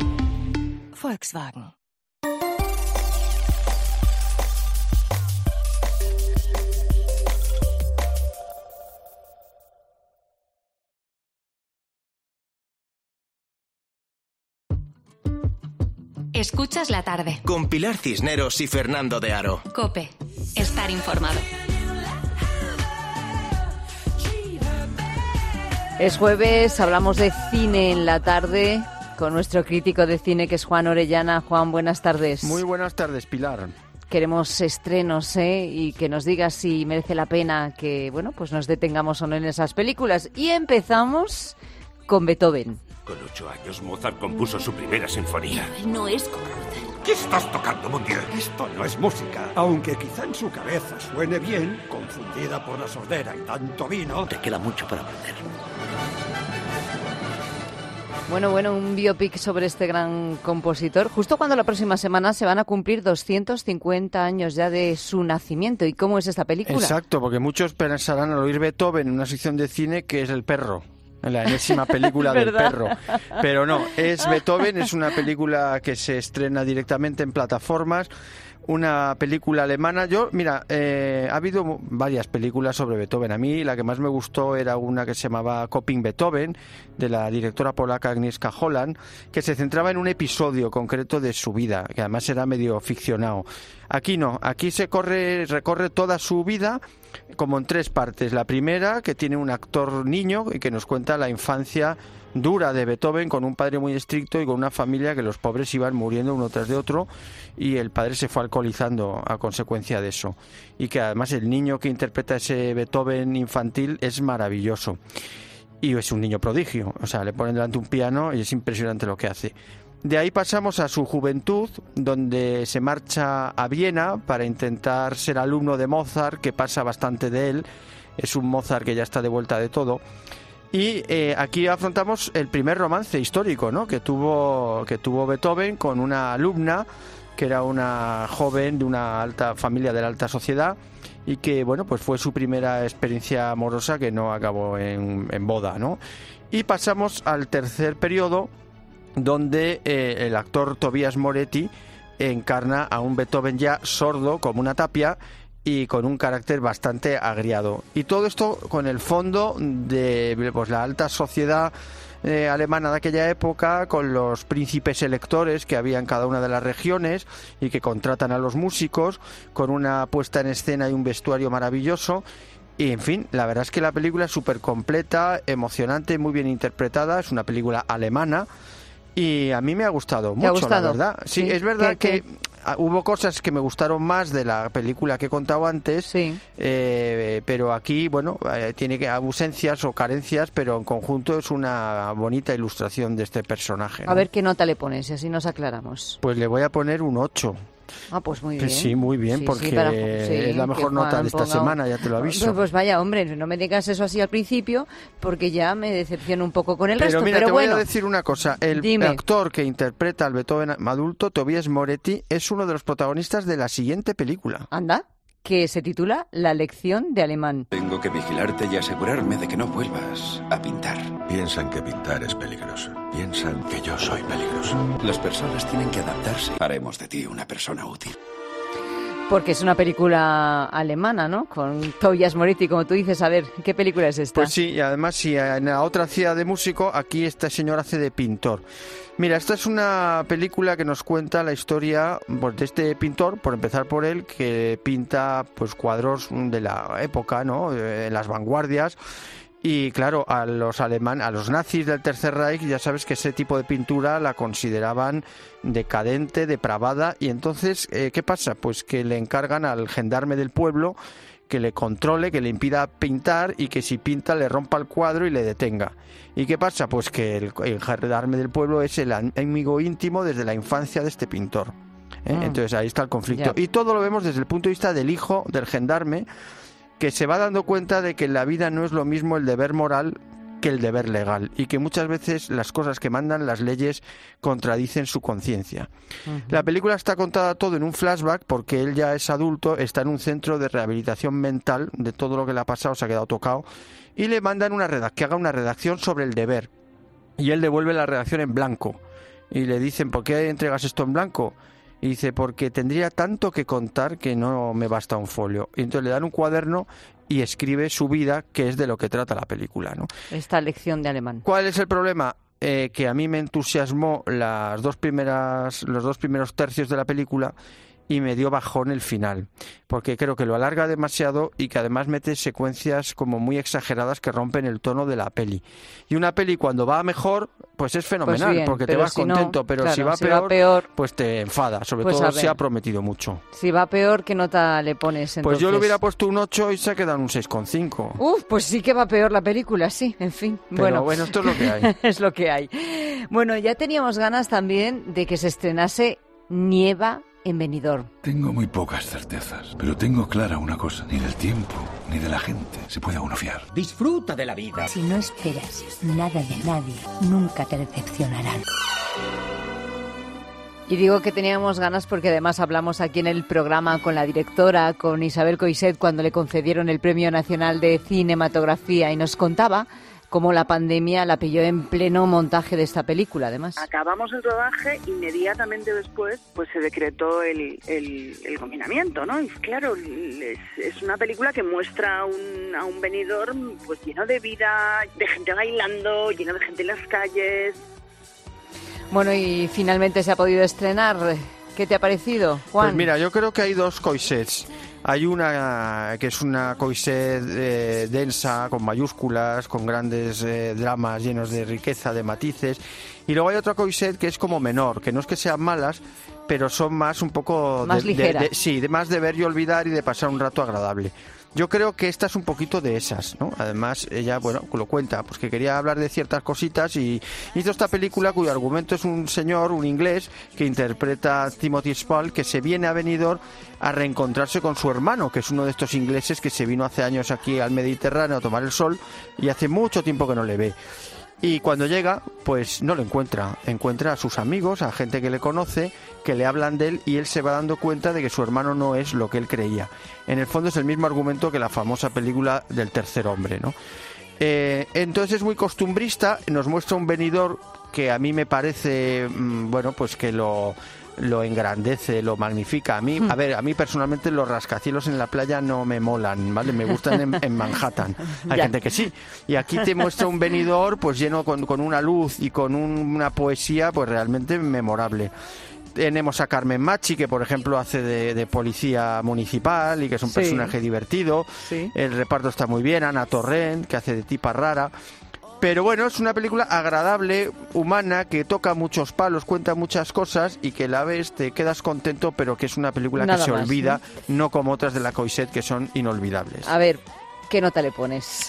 Volkswagen. Escuchas la tarde. Con Pilar Cisneros y Fernando de Aro. COPE. Estar informado. Es jueves, hablamos de cine en la tarde con nuestro crítico de cine que es Juan Orellana. Juan, buenas tardes. Muy buenas tardes, Pilar. Queremos estrenos, ¿eh? Y que nos digas si merece la pena que, bueno, pues nos detengamos o no en esas películas. Y empezamos con Beethoven. Con ocho años, Mozart compuso su primera sinfonía. No es como Mozart. ¿Qué estás tocando, Mundial? Esto no es música. Aunque quizá en su cabeza suene bien, confundida por la sordera y tanto vino... Te queda mucho para aprender. Bueno, bueno, un biopic sobre este gran compositor, justo cuando la próxima semana se van a cumplir doscientos cincuenta años ya de su nacimiento. ¿Y cómo es esta película? Exacto, porque muchos pensarán al oír Beethoven en una sección de cine que es El perro. La enésima película del perro. Pero no, es Beethoven, es una película que se estrena directamente en plataformas, una película alemana. Yo, mira, eh, ha habido varias películas sobre Beethoven. A mí la que más me gustó era una que se llamaba Coping Beethoven, de la directora polaca Agnieszka Holland, que se centraba en un episodio concreto de su vida, que además era medio ficcionado. Aquí no, aquí se corre, recorre toda su vida como en tres partes. La primera, que tiene un actor niño y que nos cuenta la infancia dura de Beethoven, con un padre muy estricto y con una familia que los pobres iban muriendo uno tras de otro y el padre se fue alcoholizando a consecuencia de eso. Y que además el niño que interpreta ese Beethoven infantil es maravilloso. Y es un niño prodigio, o sea, le ponen delante un piano y es impresionante lo que hace. De ahí pasamos a su juventud, donde se marcha a Viena para intentar ser alumno de Mozart, que pasa bastante de él. Es un Mozart que ya está de vuelta de todo. Y eh, aquí afrontamos el primer romance histórico, ¿no?, que tuvo, que tuvo Beethoven con una alumna, que era una joven de una alta familia de la alta sociedad, y que, bueno, pues fue su primera experiencia amorosa que no acabó en, en boda, ¿no? Y pasamos al tercer periodo, donde eh, el actor Tobias Moretti encarna a un Beethoven ya sordo como una tapia y con un carácter bastante agriado. Y todo esto con el fondo de pues, la alta sociedad eh, alemana de aquella época, con los príncipes electores que había en cada una de las regiones y que contratan a los músicos, con una puesta en escena y un vestuario maravilloso. Y en fin, la verdad es que la película es súper completa, emocionante, muy bien interpretada. Es una película alemana y a mí me ha gustado mucho, ha gustado? la verdad. Sí, sí, es verdad que... que... hubo cosas que me gustaron más de la película que he contado antes, sí. eh, pero aquí, bueno, eh, tiene que ausencias o carencias, pero en conjunto es una bonita ilustración de este personaje, ¿no? A ver qué nota le pones, y así nos aclaramos. Pues le voy a poner un ocho. Ah, pues muy bien. Sí, muy bien, sí, porque sí, para, sí, es la mejor nota de esta ponga... semana, ya te lo aviso. Pues, pues vaya, hombre, no me digas eso así al principio, porque ya me decepciono un poco con el pero resto. Mira, pero te bueno, voy a decir una cosa. El dime. actor que interpreta al Beethoven adulto, Tobias Moretti, es uno de los protagonistas de la siguiente película. Anda, que se titula La lección de alemán. Tengo que vigilarte y asegurarme de que no vuelvas a pintar. Piensan que pintar es peligroso. Piensan que yo soy peligroso. Las personas tienen que adaptarse. Haremos de ti una persona útil. Porque es una película alemana, ¿no? Con Tobias Moretti, como tú dices. A ver, ¿qué película es esta? Pues sí, y además, si en la otra hacía de músico, aquí este señor hace de pintor. Mira, esta es una película que nos cuenta la historia pues, de este pintor, por empezar por él, que pinta pues cuadros de la época, ¿no? En las vanguardias. Y claro, a los alemanes, a los nazis del Tercer Reich, ya sabes que ese tipo de pintura la consideraban decadente, depravada, y entonces, eh, ¿qué pasa? Pues que le encargan al gendarme del pueblo que le controle, que le impida pintar y que si pinta le rompa el cuadro y le detenga. ¿Y qué pasa? Pues que el, el gendarme del pueblo es el amigo íntimo desde la infancia de este pintor, ¿eh? Mm. Entonces ahí está el conflicto. Yeah. Y todo lo vemos desde el punto de vista del hijo del gendarme, que se va dando cuenta de que en la vida no es lo mismo el deber moral que el deber legal, y que muchas veces las cosas que mandan las leyes contradicen su conciencia. Uh-huh. La película está contada todo en un flashback porque él ya es adulto, está en un centro de rehabilitación mental de todo lo que le ha pasado, se ha quedado tocado, y le mandan una redac- que haga una redacción sobre el deber, y él devuelve la redacción en blanco, y le dicen, ¿por qué entregas esto en blanco? Y dice, porque tendría tanto que contar que no me basta un folio. Y entonces le dan un cuaderno y escribe su vida, que es de lo que trata la película, ¿no? Esta lección de alemán. ¿Cuál es el problema? Eh, que a mí me entusiasmó las dos primeras, los dos primeros tercios de la película y me dio bajón el final, porque creo que lo alarga demasiado y que además mete secuencias como muy exageradas que rompen el tono de la peli. Y una peli cuando va mejor, pues es fenomenal, pues bien, porque te vas si contento, no, pero claro, si, va, si peor, va peor, pues te enfada, sobre pues todo si ha prometido mucho. Si va peor, ¿qué nota le pones entonces? Pues yo le hubiera puesto un ocho y se ha quedado un seis coma cinco. Uf, pues sí que va peor la película, sí, en fin. Pero bueno, bueno, esto es lo que hay. Es lo que hay. Bueno, ya teníamos ganas también de que se estrenase Nieva en Benidorm. Tengo muy pocas certezas, pero tengo clara una cosa: ni del tiempo ni de la gente se puede uno fiar. Disfruta de la vida. Si no esperas nada de nadie, nunca te decepcionarán. Y digo que teníamos ganas porque además hablamos aquí en el programa con la directora, con Isabel Coixet, cuando le concedieron el Premio Nacional de Cinematografía, y nos contaba cómo la pandemia la pilló en pleno montaje de esta película, además. Acabamos el rodaje, inmediatamente después pues se decretó el, el, el confinamiento, ¿no? Y claro, es, es una película que muestra a un, a un Benidorm pues lleno de vida, de gente bailando, lleno de gente en las calles. Bueno, y finalmente se ha podido estrenar. ¿Qué te ha parecido, Juan? Pues mira, yo creo que hay dos Coixets. Hay una que es una Coixet eh, densa, con mayúsculas, con grandes eh, dramas llenos de riqueza, de matices. Y luego hay otra Coixet que es como menor, que no es que sean malas, pero son más un poco... Más de, ligera. De, de, sí, de más de ver y olvidar y de pasar un rato agradable. Yo creo que esta es un poquito de esas, ¿no? Además, ella, bueno, lo cuenta, pues que quería hablar de ciertas cositas y hizo esta película cuyo argumento es un señor, un inglés, que interpreta a Timothy Spall, que se viene a Benidorm a reencontrarse con su hermano, que es uno de estos ingleses que se vino hace años aquí al Mediterráneo a tomar el sol y hace mucho tiempo que no le ve. Y cuando llega, pues no lo encuentra. Encuentra a sus amigos, a gente que le conoce, que le hablan de él y él se va dando cuenta de que su hermano no es lo que él creía. En el fondo es el mismo argumento que la famosa película del tercer hombre, ¿no? Eh, entonces es muy costumbrista, nos muestra un Benidorm que a mí me parece, mmm, bueno, pues que lo... lo engrandece, lo magnifica. A mí, a ver, a mí personalmente los rascacielos en la playa no me molan, ¿vale? Me gustan en, en Manhattan. Hay Ya. gente que sí. Y aquí te muestra un Benidorm pues lleno con, con una luz y con un- una poesía pues realmente memorable. Tenemos a Carmen Machi, que por ejemplo hace de, de policía municipal y que es un Sí. personaje divertido. Sí. El reparto está muy bien. Ana Torrent, que hace de tipa rara. Pero bueno, es una película agradable, humana, que toca muchos palos, cuenta muchas cosas y que la ves, te quedas contento, pero que es una película Nada que se más, olvida, ¿no? Como otras de la Coixet que son inolvidables. A ver, ¿qué nota le pones?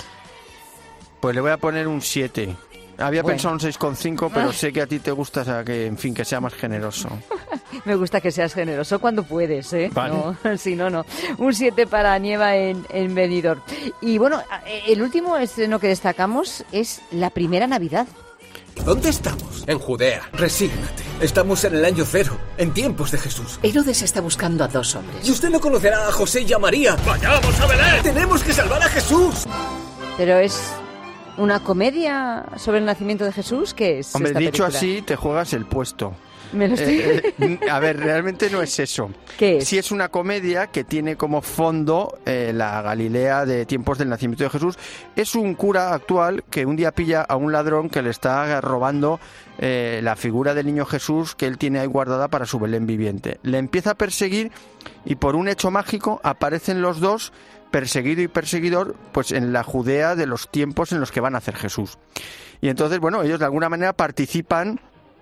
Pues le voy a poner un siete. Había Bueno. pensado un seis coma cinco, pero Ah. sé que a ti te gusta, o sea, que, en fin, que sea más generoso. Me gusta que seas generoso cuando puedes, ¿eh? Vale. No, si no, no. Un siete para Nieva en, en Benidorm. Y bueno, el último estreno que destacamos es La Primera Navidad. ¿Dónde estamos? En Judea. Resígnate. Estamos en el año cero, en tiempos de Jesús. Herodes está buscando a dos hombres. Y usted no conocerá a José y a María. ¡Vayamos a Belén! ¡Tenemos que salvar a Jesús! Pero es una comedia sobre el nacimiento de Jesús, ¿qué es? Hombre, esta dicho película? así, te juegas el puesto. Me lo estoy... Eh, eh, a ver, realmente no es eso. ¿Qué es? Sí es una comedia que tiene como fondo eh, la Galilea de tiempos del nacimiento de Jesús. Es un cura actual que un día pilla a un ladrón que le está robando eh, la figura del niño Jesús que él tiene ahí guardada para su Belén viviente. Le empieza a perseguir y por un hecho mágico aparecen los dos, perseguido y perseguidor, pues en la Judea de los tiempos en los que van a hacer Jesús. Y entonces, bueno, ellos de alguna manera participan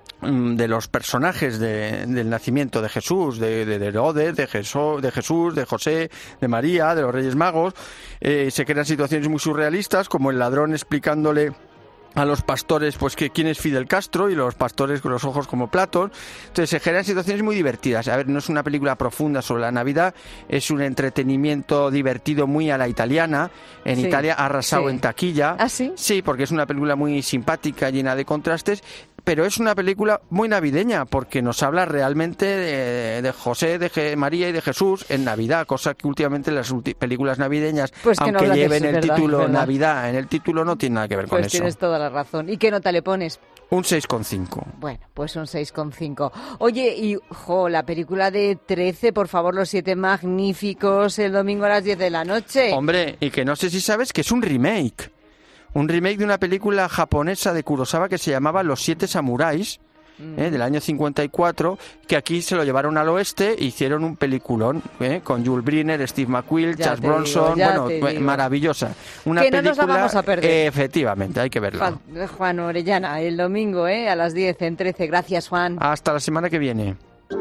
de los personajes de, del nacimiento de Jesús, de, de, de Herodes, de Jesús, de Jesús, de José, de María, de los Reyes Magos. Eh, se crean situaciones muy surrealistas, como el ladrón explicándole a los pastores pues que quién es Fidel Castro y los pastores con los ojos como platos. Entonces se generan situaciones muy divertidas. A ver, no es una película profunda sobre la Navidad, es un entretenimiento divertido muy a la italiana. En Sí, Italia ha arrasado sí. en taquilla. ¿Ah, sí? Sí, porque es una película muy simpática, llena de contrastes, pero es una película muy navideña porque nos habla realmente de, de José, de Je- María y de Jesús en Navidad, cosa que últimamente las ulti- películas navideñas, Pues que no aunque hablan de lleven eso, el ¿verdad? título ¿Verdad? Navidad en el título, no tiene nada que ver con Pues eso. tienes toda la razón. ¿Y qué nota le pones? Un seis coma cinco. Bueno, pues un seis coma cinco. Oye, y jo, la película de trece, por favor, Los Siete Magníficos, el domingo a las diez de la noche. Hombre, y que no sé si sabes que es un remake. Un remake de una película japonesa de Kurosawa que se llamaba Los Siete Samuráis, ¿eh? del año cincuenta y cuatro, que aquí se lo llevaron al oeste e hicieron un peliculón, ¿eh? Con Jules Briner, Steve McQueen, Ya Charles te digo, Bronson, ya bueno, te eh, digo. maravillosa. Una Que no nos película, la vamos a perder. eh, efectivamente, hay que verla. Juan, Juan Orellana, el domingo, ¿eh? A las diez en trece. Gracias, Juan. Hasta la semana que viene.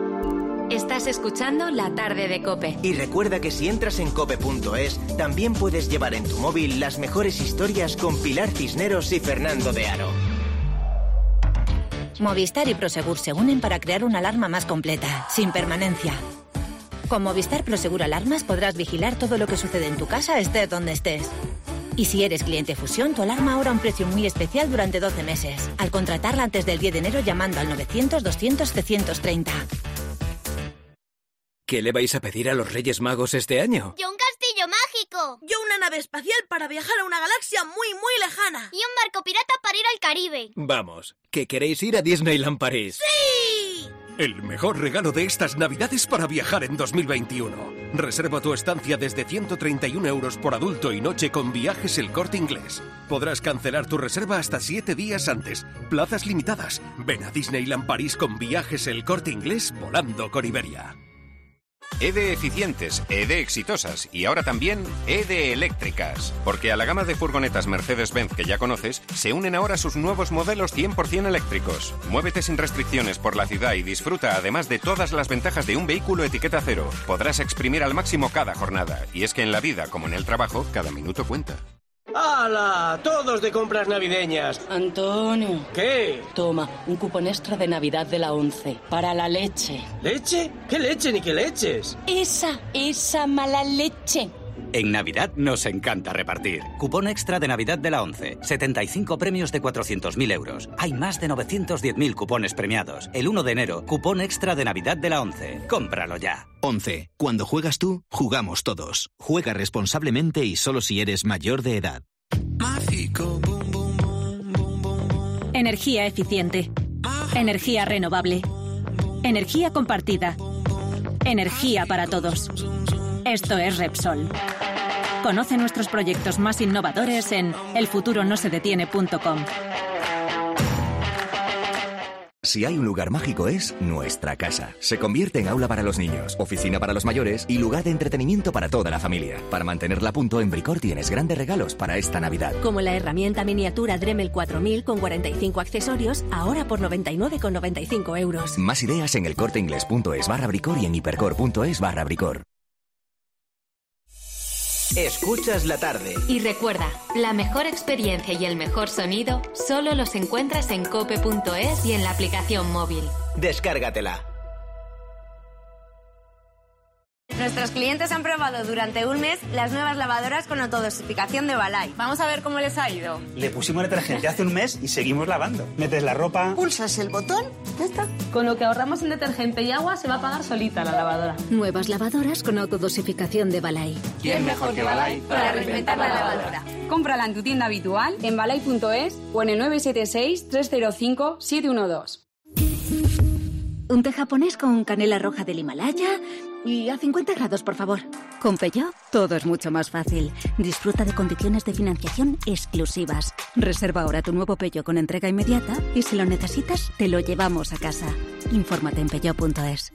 Estás escuchando La Tarde de COPE. Y recuerda que si entras en cope punto es, también puedes llevar en tu móvil las mejores historias con Pilar Cisneros y Fernando de Aro. Movistar y Prosegur se unen para crear una alarma más completa, sin permanencia. Con Movistar Prosegur Alarmas podrás vigilar todo lo que sucede en tu casa, estés donde estés. Y si eres cliente Fusión, tu alarma ahora a un precio muy especial durante doce meses, al contratarla antes del diez de enero llamando al novecientos, doscientos, setecientos treinta. ¿Qué le vais a pedir a los Reyes Magos este año? Yo un castillo mágico. Yo una nave espacial para viajar a una galaxia muy, muy lejana. Y un barco pirata para ir al Caribe. Vamos, ¿que queréis ir a Disneyland París? ¡Sí! El mejor regalo de estas Navidades para viajar en dos mil veintiuno. Reserva tu estancia desde ciento treinta y un euros por adulto y noche con Viajes El Corte Inglés. Podrás cancelar tu reserva hasta siete días antes. Plazas limitadas. Ven a Disneyland París con Viajes El Corte Inglés volando con Iberia. E de eficientes, E de exitosas y ahora también E de eléctricas. Porque a la gama de furgonetas Mercedes-Benz que ya conoces, se unen ahora sus nuevos modelos cien por ciento eléctricos. Muévete sin restricciones por la ciudad y disfruta además de todas las ventajas de un vehículo etiqueta cero. Podrás exprimir al máximo cada jornada. Y es que en la vida, como en el trabajo, cada minuto cuenta. ¡Hala! ¡Todos de compras navideñas! Antonio. ¿Qué? Toma, un cupón extra de Navidad de la ONCE. Para la leche. ¿Leche? ¿Qué leche ni qué leches? Esa, esa mala leche. En Navidad nos encanta repartir. Cupón extra de Navidad de la ONCE. setenta y cinco premios de cuatrocientos mil euros. Hay más de novecientos diez mil cupones premiados. El uno de enero, cupón extra de Navidad de la ONCE. Cómpralo ya. ONCE. Cuando juegas tú, jugamos todos. Juega responsablemente y solo si eres mayor de edad. Energía eficiente. Energía renovable. Energía compartida. Energía para todos. Esto es Repsol. Conoce nuestros proyectos más innovadores en el futuro no se detiene punto com. Si hay un lugar mágico es nuestra casa. Se convierte en aula para los niños, oficina para los mayores y lugar de entretenimiento para toda la familia. Para mantenerla a punto, en Bricor tienes grandes regalos para esta Navidad. Como la herramienta miniatura Dremel cuatro mil con cuarenta y cinco accesorios, ahora por noventa y nueve con noventa y cinco euros. Más ideas en elcorteingles.es barra Bricor y en hipercor.es barra Bricor. Escuchas la tarde. Y recuerda, la mejor experiencia y el mejor sonido solo los encuentras en cope punto es y en la aplicación móvil. Descárgatela. Nuestros clientes han probado durante un mes las nuevas lavadoras con autodosificación de Balay. Vamos a ver cómo les ha ido. Le pusimos detergente hace un mes y seguimos lavando. Metes la ropa, pulsas el botón, ya está. Con lo que ahorramos en detergente y agua se va a pagar solita la lavadora. Nuevas lavadoras con autodosificación de Balay. ¿Quién mejor que Balay para reinventar la lavadora? Cómprala en tu tienda habitual, en balay punto es o en el nueve siete seis, tres cero cinco, siete uno dos. Un té japonés con canela roja del Himalaya y a cincuenta grados, por favor. Con Peugeot todo es mucho más fácil. Disfruta de condiciones de financiación exclusivas. Reserva ahora tu nuevo Peugeot con entrega inmediata y si lo necesitas, te lo llevamos a casa. Infórmate en peugeot punto es.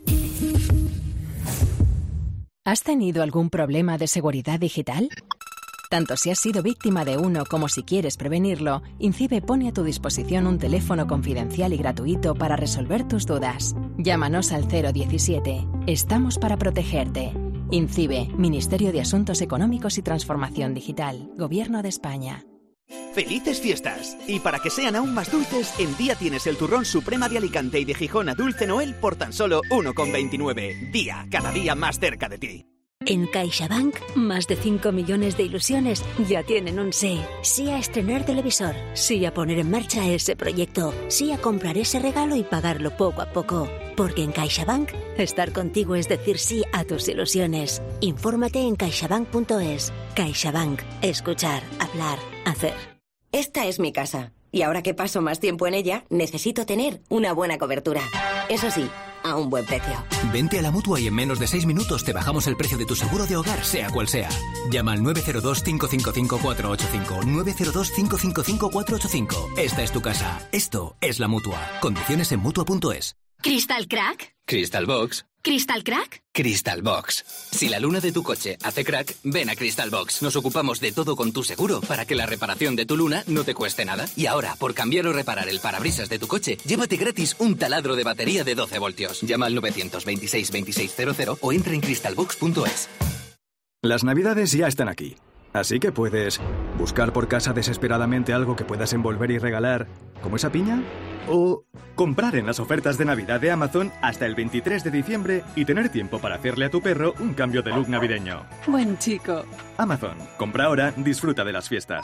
¿Has tenido algún problema de seguridad digital? Tanto si has sido víctima de uno como si quieres prevenirlo, INCIBE pone a tu disposición un teléfono confidencial y gratuito para resolver tus dudas. Llámanos al cero diecisiete. Estamos para protegerte. INCIBE, Ministerio de Asuntos Económicos y Transformación Digital, Gobierno de España. ¡Felices fiestas! Y para que sean aún más dulces, en Día tienes el turrón Suprema de Alicante y de Gijón a Dulce Noel por tan solo uno con veintinueve. Día, cada día más cerca de ti. En CaixaBank, más de cinco millones de ilusiones ya tienen un sí. Sí a estrenar televisor, sí a poner en marcha ese proyecto, sí a comprar ese regalo y pagarlo poco a poco. Porque en CaixaBank, estar contigo es decir sí a tus ilusiones. Infórmate en caixabank punto es. CaixaBank. Escuchar, hablar, hacer. Esta es mi casa. Y ahora que paso más tiempo en ella, necesito tener una buena cobertura. Eso sí, a un buen precio. Vente a la Mutua y en menos de seis minutos te bajamos el precio de tu seguro de hogar, sea cual sea. Llama al nueve cero dos, cinco cinco cinco, cuatro ocho cinco, nueve cero dos, cinco cinco cinco, cuatro ocho cinco. Esta es tu casa. Esto es la Mutua. Condiciones en mutua punto es. ¿Crystal Crack? Crystal Box. ¿Crystal Crack? Crystal Box. Si la luna de tu coche hace crack, ven a Crystal Box. Nos ocupamos de todo con tu seguro para que la reparación de tu luna no te cueste nada. Y ahora, por cambiar o reparar el parabrisas de tu coche, llévate gratis un taladro de batería de doce voltios. Llama al nueve dos seis, veintiséis cero cero o entra en crystal box punto es. Las Navidades ya están aquí. Así que puedes buscar por casa desesperadamente algo que puedas envolver y regalar, como esa piña, o comprar en las ofertas de Navidad de Amazon hasta el veintitrés de diciembre y tener tiempo para hacerle a tu perro un cambio de look navideño. Buen chico. Amazon, compra ahora, disfruta de las fiestas.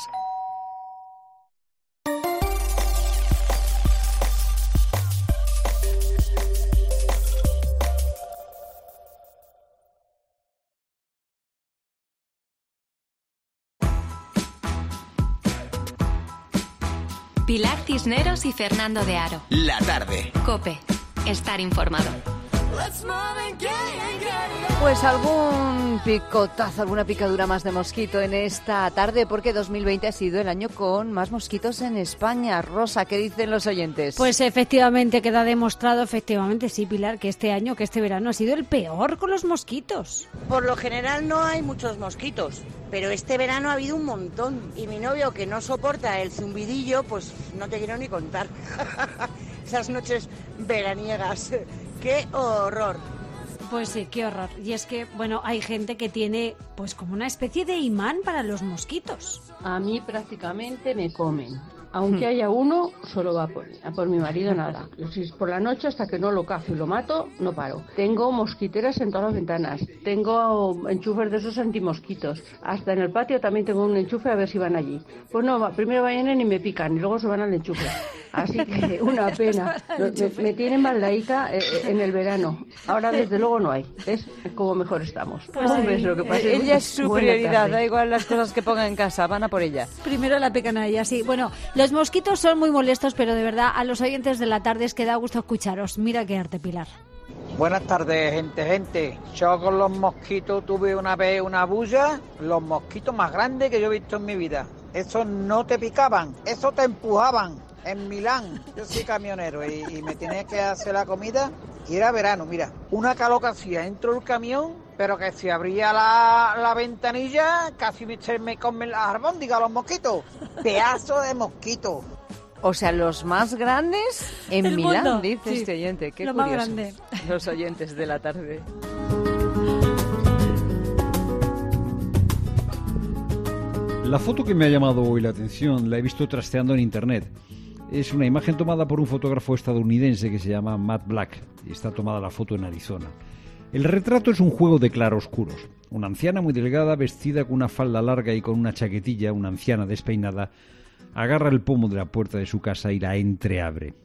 Pilar Cisneros y Fernando de Aro. La tarde. COPE. Estar informado. Pues algún picotazo, alguna picadura más de mosquito en esta tarde, porque dos mil veinte ha sido el año con más mosquitos en España. Rosa, ¿qué dicen los oyentes? Pues efectivamente queda demostrado, efectivamente sí, Pilar, que este año, que este verano ha sido el peor con los mosquitos. Por lo general no hay muchos mosquitos, pero este verano ha habido un montón. Y mi novio, que no soporta el zumbidillo, pues no te quiero ni contar. Esas noches veraniegas, ¡qué horror! Pues sí, qué horror. Y es que, bueno, hay gente que tiene pues como una especie de imán para los mosquitos. A mí prácticamente me comen. Aunque haya uno, solo va por, a por mi marido nada. Si es por la noche, hasta que no lo cazo y lo mato, no paro. Tengo mosquiteras en todas las ventanas. Tengo enchufes de esos antimosquitos. Hasta en el patio también tengo un enchufe a ver si van allí. Pues no, primero vienen y me pican y luego se van al enchufe. Así que una pena. Me, me tienen maldadita en el verano. Ahora desde luego no hay. Es como mejor estamos. Pues un beso, que pase. Ella es su prioridad, da igual las cosas que ponga en casa, van a por ella. Primero la pican a ella, sí. Bueno, los mosquitos son muy molestos, pero de verdad a los oyentes de la tarde es que da gusto escucharos. Mira qué arte, Pilar. Buenas tardes, gente, gente. Yo con los mosquitos tuve una vez una bulla, los mosquitos más grandes que yo he visto en mi vida. Esos no te picaban, esos te empujaban. En Milán, yo soy camionero y, y me tenía que hacer la comida y era verano, mira, una calor que hacía dentro del camión, pero que si abría la, la ventanilla casi se me comen las albóndigas, los mosquitos, pedazo de mosquitos. O sea, los más grandes en El Milán, mundo. Dice sí, este oyente, qué lo curioso. Más grande. Los oyentes de la tarde. La foto que me ha llamado hoy la atención la he visto trasteando en internet. Es una imagen tomada por un fotógrafo estadounidense que se llama Matt Black y está tomada la foto en Arizona. El retrato es un juego de claroscuros. Una anciana muy delgada, vestida con una falda larga y con una chaquetilla, una anciana despeinada, agarra el pomo de la puerta de su casa y la entreabre.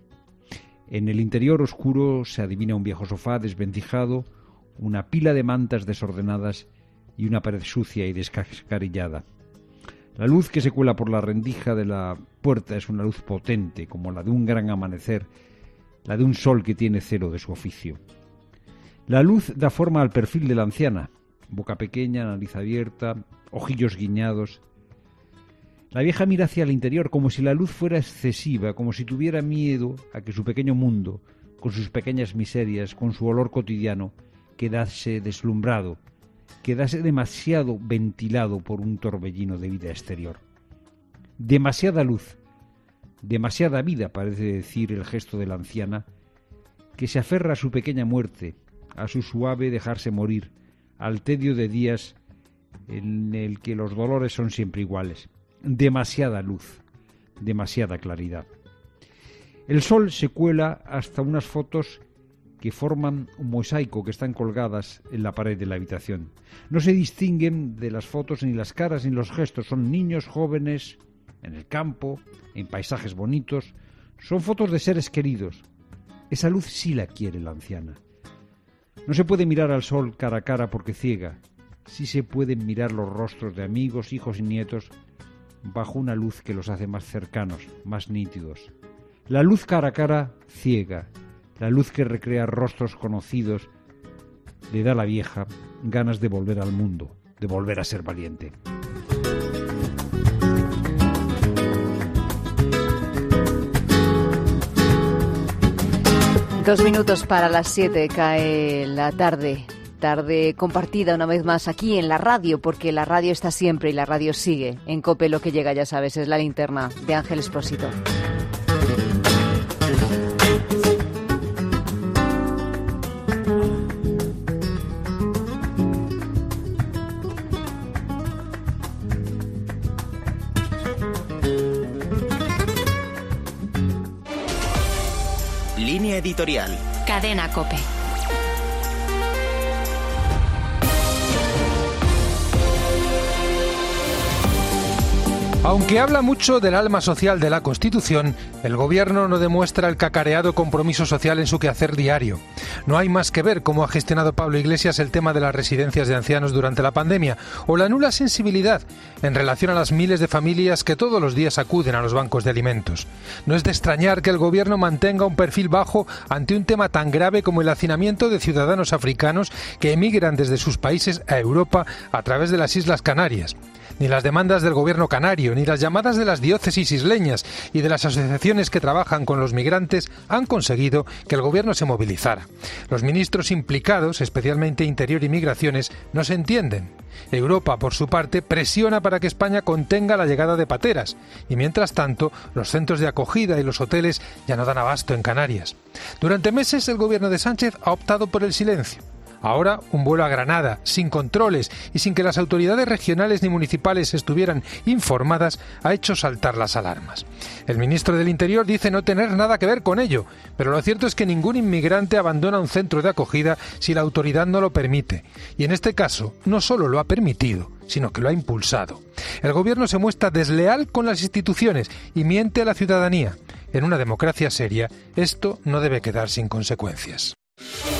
En el interior oscuro se adivina un viejo sofá desvencijado, una pila de mantas desordenadas y una pared sucia y descascarillada. La luz que se cuela por la rendija de la puerta es una luz potente, como la de un gran amanecer, la de un sol que tiene cero de su oficio. La luz da forma al perfil de la anciana, boca pequeña, nariz abierta, ojillos guiñados. La vieja mira hacia el interior como si la luz fuera excesiva, como si tuviera miedo a que su pequeño mundo, con sus pequeñas miserias, con su olor cotidiano, quedase deslumbrado, quedase demasiado ventilado por un torbellino de vida exterior. Demasiada luz, demasiada vida, parece decir el gesto de la anciana, que se aferra a su pequeña muerte, a su suave dejarse morir, al tedio de días en el que los dolores son siempre iguales. Demasiada luz, demasiada claridad. El sol se cuela hasta unas fotos que forman un mosaico que están colgadas en la pared de la habitación. No se distinguen de las fotos ni las caras ni los gestos. Son niños jóvenes en el campo, en paisajes bonitos. Son fotos de seres queridos. Esa luz sí la quiere la anciana. No se puede mirar al sol cara a cara porque ciega. Sí se pueden mirar los rostros de amigos, hijos y nietos bajo una luz que los hace más cercanos, más nítidos. La luz cara a cara ciega. La luz que recrea rostros conocidos le da a la vieja ganas de volver al mundo, de volver a ser valiente. Dos minutos para las siete cae la tarde. Tarde compartida una vez más aquí en la radio, porque la radio está siempre y la radio sigue. En COPE lo que llega, ya sabes, es la linterna de Ángel Expósito. Línea editorial. Cadena COPE. Aunque habla mucho del alma social de la Constitución, el Gobierno no demuestra el cacareado compromiso social en su quehacer diario. No hay más que ver cómo ha gestionado Pablo Iglesias el tema de las residencias de ancianos durante la pandemia, o la nula sensibilidad en relación a las miles de familias que todos los días acuden a los bancos de alimentos. No es de extrañar que el Gobierno mantenga un perfil bajo ante un tema tan grave como el hacinamiento de ciudadanos africanos que emigran desde sus países a Europa a través de las Islas Canarias. Ni las demandas del gobierno canario, ni las llamadas de las diócesis isleñas y de las asociaciones que trabajan con los migrantes han conseguido que el gobierno se movilizara. Los ministros implicados, especialmente Interior y Migraciones, no se entienden. Europa, por su parte, presiona para que España contenga la llegada de pateras y, mientras tanto, los centros de acogida y los hoteles ya no dan abasto en Canarias. Durante meses el gobierno de Sánchez ha optado por el silencio. Ahora, un vuelo a Granada, sin controles y sin que las autoridades regionales ni municipales estuvieran informadas, ha hecho saltar las alarmas. El ministro del Interior dice no tener nada que ver con ello, pero lo cierto es que ningún inmigrante abandona un centro de acogida si la autoridad no lo permite. Y en este caso, no solo lo ha permitido, sino que lo ha impulsado. El gobierno se muestra desleal con las instituciones y miente a la ciudadanía. En una democracia seria, esto no debe quedar sin consecuencias.